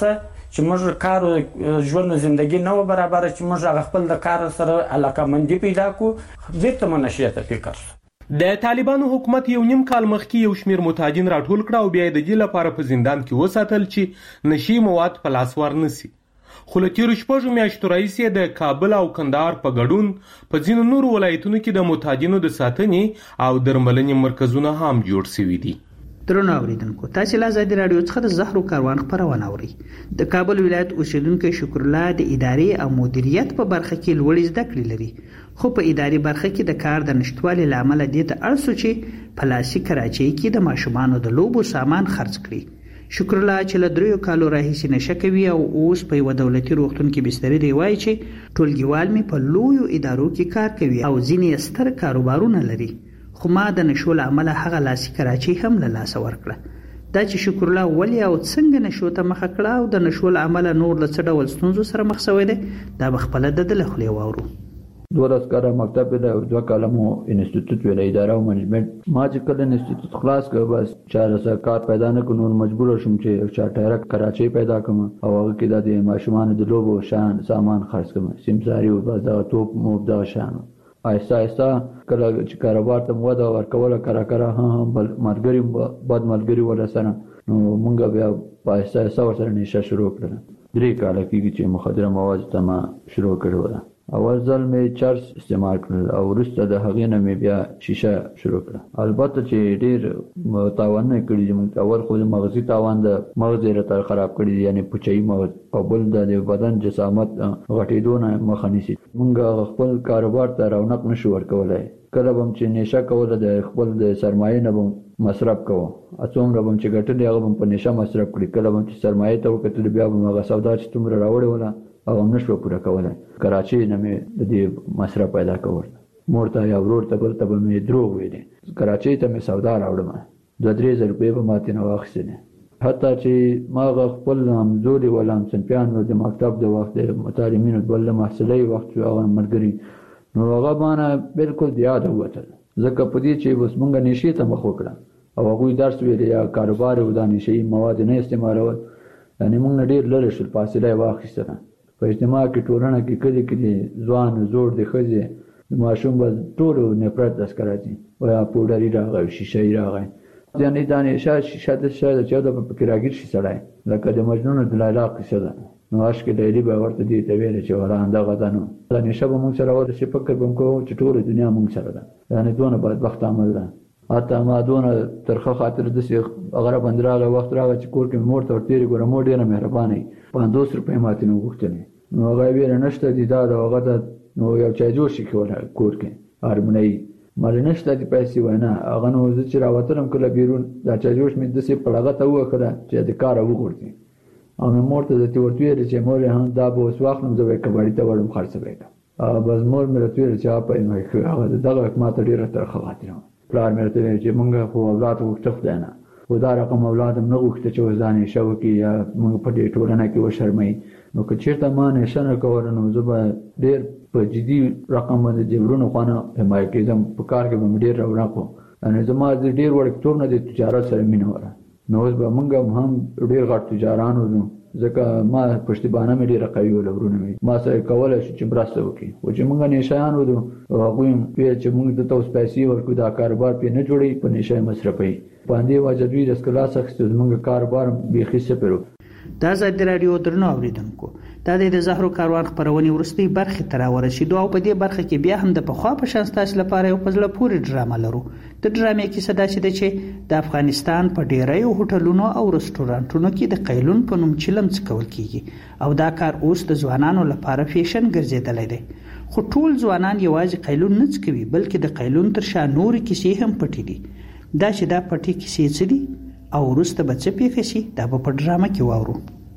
چې موږ کار ژوند زندگی نه برابر چې موږ هغه خپل د کار سره علاقمندي پیدا کو بیرته منشي ته فکر. د طالبانو حکومت یو نیم کال مخکې یو شمیر متادین راټول کړه او بیا د دې لپاره په زندان کې وساتل چې نشي مواد په لاس ورنسي. خو له تیرو شپږو میاشتو راهیسې د کابل او کندهار په ګډون په ځینو نورو ولایتونو کې د متادینو د ساتنې او درملنې مرکزونه هم جوړ شوي دي. درنو اوریدونکو، تاسو له ازادي رادیو څخه د زهرو کاروان خبرونه اورئ. د کابل ولایت اوسیدونکو شکر الله د ادارې او مدیریت په برخه کې لوړ زده کړې لري، خو په اداري برخه کې د کار د نشټوالي لامل دي ته اړ سو چې پلاسي کراچۍ کې د ماشومانو د لوبو سامان خرڅ کړي. شکر الله چې له دریو کالو راهیسې نشه کوي او اوس په یو دولتي روغتون کې بستر دی، وایي چې ټولګیوال می په لویو ادارو کې کار کوي او ځینې ستر کاروبارونه لري، خو ما د نشو له امله هغه لاسي کراچۍ هم له لاسه ورکړه. دا چې شکر الله ولې او څنګه نشو ته مخه کړه او د نشو له امله نور له څه ډول ستونزو سره مخ شوی دی، دا به خپله د ده له خولې واورو. دولس کاله مکتب دی او دوه کاله مو انسټیټیوټ ویل اداره او منیجمنت. ما چې کله انسټیټیوټ خلاص کړ بس چاره سره کار پیدا نه کړ، نور مجبور شوم چې چارټر کراچۍ پیدا کړم او هغه کې د ماشومان د لوبو شان سامان خرڅ کړم، سیمساری او بس دا توپ مو دا شان. آهسته آهسته کله چې کاروبار ته مو دا ورکوله کرا کرا ها بل مرګري بد مرګري ولا سره نو مونږ بیا په آهسته آهسته ورسره نشه شروع کړل. درې کاله کېږي چې مخدره مواد ته ما شروع کړو. اول ځل مې چرس استعمال کړل او وروسته د هغې نه مې بیا شیشه شروع کړه. البته چې ډېر تاوان نه کړي چې اول خو د مغزي تاوان د مغز یې راته خراب کړي دي، یعنې پوچهیي مغز، او بل د بدن جسامت غټېدو نه مخه نیسي. موږ خپل کاروبار ته رونق نشو ورکولی. کله به هم چې نشه کوله د خپل د سرمایې نه به مصرف کوو، څومره به هم چې ګټلې هغه به هم په نشه مصرف کړي. کله به هم چې سرمایې ته وکتل بیا به هم هغه سودا چې څومره راوړې وله او هم نشو پوره کولی. کراچۍ نه مې د دې مصرف پیدا کول، مور ته یا ورور ته بل ته به مې دروغ ویلې. کراچۍ ته مې سودا راوړم، دوه درې زره روپۍ به ماتې نه واخیستلې. حتی چې ما هغه خپل همزولي ولا همصنفیانو د مکتب د وخت د متعلمینو بل د محصلۍ وخت چې هغه ملګري نو هغه باندې بالکل د یاده ووتل، ځکه په دې چې اوس مونږ نشي ته مخ وکړه او هغوی درس ویلی یا کاروبار او دا نشهیي مواد نه استعمالول، یعنې مونږ نه ډېر لرې شول، فاصله یې واخیستله. په اجتماع کې ټولنه کې کلي کې دي ځوان زوړ د ښځې د ماشوم به ټولو نفرت تذکره دي ویا پوډري راغی شیشهیي راغی، یعنې دا نشه شیشه د شی ده چې یو دفعه پکې راګیر شي سړی، لکه د مجنون د لیلا قصه ده. نو عشق لیلي به ورته دې ته ویلې چې ولا همدغه ده. نو دا نشه به مونږ سره ورسې فکر به م کوو چې ټوله دنیا مونږ سره ده، یعنې دونه بدبخت عمل ده. حتی ما دونه ترخه خاطر داسې هغه راباندې راغی وخت راغی چې کور کې مې مور ته ورتېرې ګوره مور ډېره مهربانه وي، پنځوس روپۍ ماتې نه وغوښتلې. نو هغه یې ویله نشته دي دا د هغه ده، نو یو چایجوش یې کوله کور کې هرمونی مالې نشته دي پیسې وایي نه. هغه نو زه چې راوتلم کله بیرون دا چایجوش مې داسې په لغته ته ووښله چې د کاره وغورځي، او مې مور ته درته ورته ویلې چې مور هم دا به اوس واخلم زه به یې کباړي ته وړم خرڅه به یې کړم. بس مور مې راته ویلې چې هغه هغه دغه ما ته ډېره ترخه خاطره وه. پلار مې راته ویل چې مونږ خو اولاد غوښته خدای نه، خو دا رقم اولاد هم نه غوښته چې اوس دا نشه وکړي یا مونږ په دې ټولنه کې وشرموي. نو که چېرته ما نشه نه کوله نو زه به ډېر په جدي رقم باندې جبرونو خوا نه حمایه کېدم، په کار کې به مې ډېر رونق و. یعنې زما د ډېر وړکتوب نه د تجارت سره مینه وه. نو اوس به مونږ هم ډېر غټ تجاران وو، ځکه ما پشتیبانه مې ډېره قوي وله، ورونه مې ما سره کولی شو چې مرسته وکړي. خو چې مونږ نشهیان وو او هغوی ویل چې مونږ دته اوس پیسې ورکړو دا کاروبار پرې نه جوړوي، په نشه یې مصرفوي. په همدې وجه دوی د کلاس اخیستو زموږ کاروبار بیخي صفر و. دا ازادي راډیو درنو اوریدونکو، دا د زهرو کاروان خپرونې وروستۍ برخې ته راورسېدو او په دې برخه کې بیا هم د پخوا په شان ستاسو لپاره یو په زړه پورې ډرامه لرو. د ډرامې کیسه داسې ده چې د افغانستان په ډیریو هوټلونو او رستورانټونو کې د قیلون په نوم چلم څکول کیږي او دا کار اوس د ځوانانو لپاره فیشن ګرځېدلی دی. خو ټول ځوانان یوازې قیلون نه څکوي، بلکې د قیلون تر شا نورې کیسې هم پټې دي. دا چې دا پټې کیسې څه دي او وروسته به څه پیښه شي دا به په ډرامه کې واورو.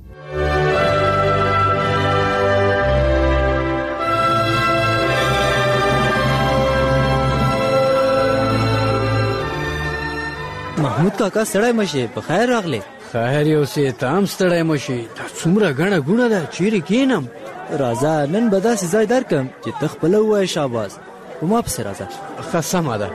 محمود کاکا ستړی مشي، په خیر راغلی. خیر یو سې ته هم ستړی مشي، دا څومره ګڼه ګوڼه ده، چیرې کښېنم؟ راځه نن به داسې ځای درکړم چې ته خپله ووایې شاباس، په ما پسې راځه. ښه سمه ده.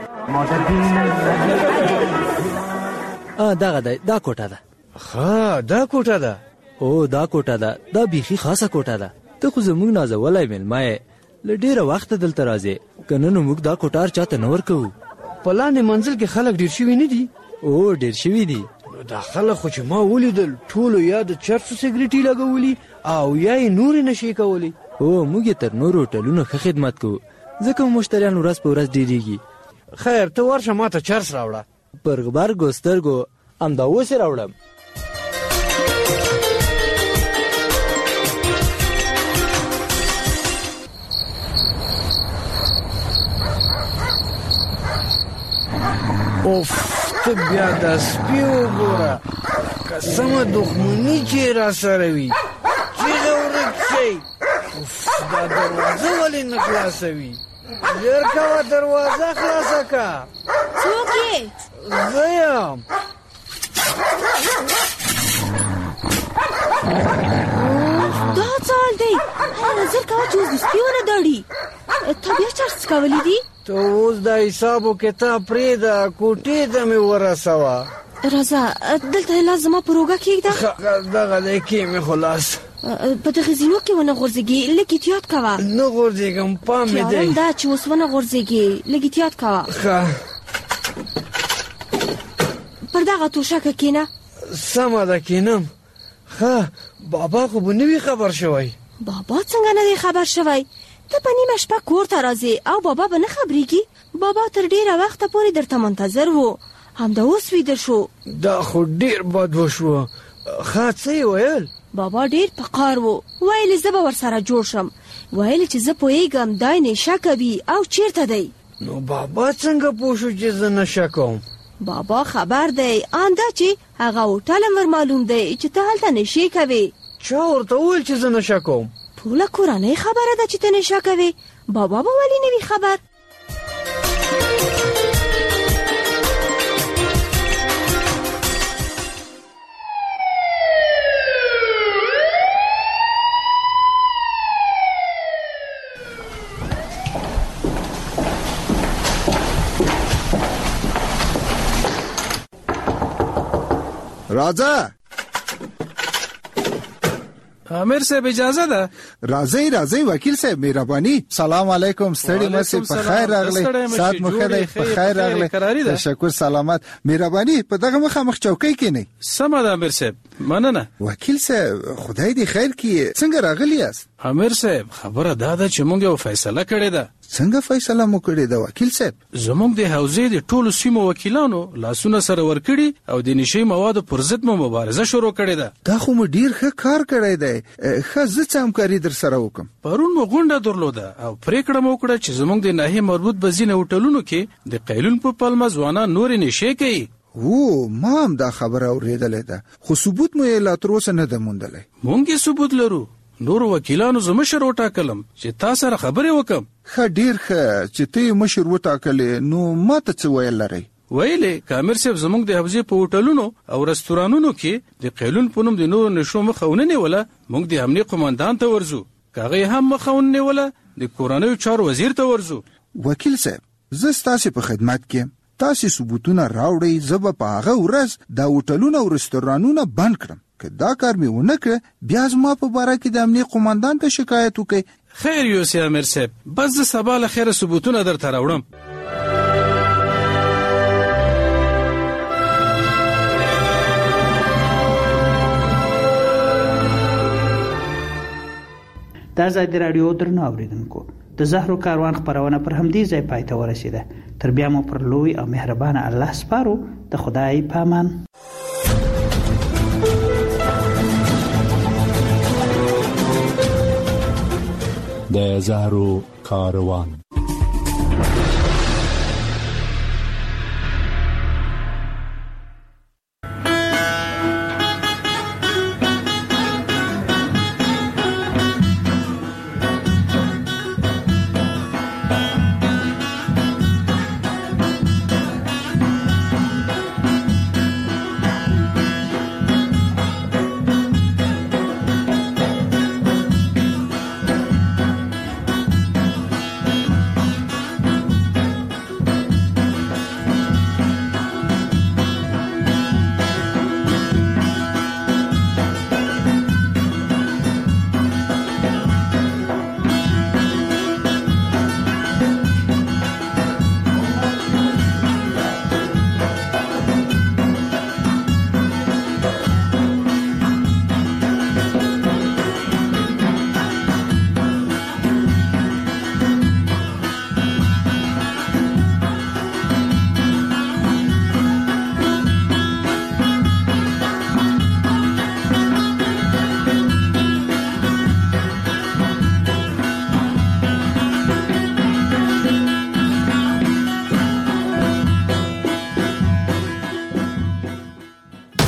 دغه دی، دا کوټه ده. ښه دا کوټه ده، او دا کوټه ده، دا بیخي خاصه کوټه ده. ته خو زموږ نازولی مېلمه یې، له ډېره وخته دلته راځې، که نه نو موږ دا کوټار چاته نه ورکوو. په لاندې منزل کې خلک ډېر شوي نه دي؟ او ډېر شوي دي. دا خلک خو چې ما ولیدل ټولو یا د چرسو سګریټي لګولي او یا یې نورې نشې کولی. او موږ یې تر نورو هوټلونو ښه خدمت کوو، ځکه مشتریان ورځ په ورځ ډېرېږي. خیر ته ورشه ما ته چرس راوړه. پر غبرګو سترګو همدا اوس یې راوړم. اوف ته بیا دا سپي وګوره، قسمه دښمني چې را سره وي، چیغه ورک شئ. اوف دا دروازه ولې نه خلاصوي؟ ژر کوه دروازه خلاصه که. څوک یې؟ زه یم. دا څه حال دی؟ ژر کوه چې اوس د سپي ونه داړي. تا بیا چرس کولی دي؟ ته اوس دا حساب و کتاب پرېږده، کوټې ته مې ورسوه. راځه دلته لاس زما په روږه کېږده. دغه دی کې مې خو لاس په دغې زینو کې ونه غورځېږي، لږ احتیاط کوه. نه غورځېږم، پام مې دی. خیالم دا چې اوس ونه غورځېږي، لږ احتیاط کوه. ښه پر دغه توشکه کښېنه. سمه ده کښېنم. ښه بابا خو به نه وي خبر شوی. بابا څنګه نه دی خبر شوی؟ ته په نیمه شپه کور ته راځې او بابا به نه خبرېږي؟ بابا تر ډېره وخته پورې درته منتظر و، همدا اوس ویده شو. دا خو ډېر بد وشوه. ښه څه یې ویل؟ بابا ډېر په قار و، ویل زه به ورسره جوړ شم، ویل چې زه پوهېږم دی نشه کوي او چېرته دی. نو بابا څنګه پوه شو چې زه نشه کوم؟ بابا خبر دی آن دا چې هغه هوټل هم ور معلوم دی چې ته هلته نشې کوې. چا ورته وویل چې زه نشه کوم؟ ټوله کورنۍ خبره ده چې ته نشه کوې، بابا به ولې نه وي خبر؟ راځه امیر صاحب اجازه ده؟ راځي راځي وکیل صاحب مهرباني. سلام علیکم. ستړي مشه په خیر راغلی. سات مو خدای په خیر راغلی. تشکر سلامت. مهرباني په دغه مخامخ چوکۍ کې نه. سمه ده امیر صاحب، مننه. وکیل صاحب خدای دې خیر کړي. څنګه راغلی یاست؟ امیر صاحب خبره دا ده چې موږ یو فیصله کړې ده. څنګه فیصله مو کړې ده وکیل صاحب؟ زموږ د حوزې د ټولو سیمو وکیلانو لاسونه سره ورکړي او د نشي موادو پر ضد مو مبارزه شروع کړې ده. دا خو مو ډیر ښه کار کړی دی. ښه زه څه همکاري در سره وکم. پرون مو غونډه درلوده او پریکړه مو وکړه چې زموږ د ناحیې مربوط بزینه هوټلونو کې د قیلون په پلمه ځوانان نور نشي کوي. او ما هم دا خبره اورېدلې ده، خو ثبوت مو یې لا تر اوسه نه ده موندلی. مونږ یې ثبوت لرو. نور وکیلانو زه مشر وټاکلم چې تا سره خبرې وکم. ښه ډیر ښه چې ته مشر وټاکلې، نو ما ته څه ویل لرئ؟ ویلې کامر صاحب زموږ د حوزې په هوټلونو او رستورانونو کې د قیلون په نوم د نورو نشو مخه ونه نیوله، موږ د امنیه قومندان ته ورځو، که هغه هم مخه ونه نیوله د کورنیو چارو وزیر ته ورځو. وکیل صاحب زه ستاسې په خدمت کې یم، تاسې ثبوتونه راوړئ، زه به په هغه ورځ دا هوټلونه او رستورانونه بند کړم. که دا کار مې ونه کړ بیا زما په باره کې د امنیه قومندان ته شکایت وکړئ. خیر یوسف امیر صاحب، بس زه سبا له خیره ثبوتونه درته راوړم. دا ځای رادیو درنو اوریدونکو د زهرو کاروان خبرونه پر همدې ځای پای ته ورسیده. تر بیا مو پر لوی او مهربان الله سپارو. د خدای پامان. د زهرو کاروان.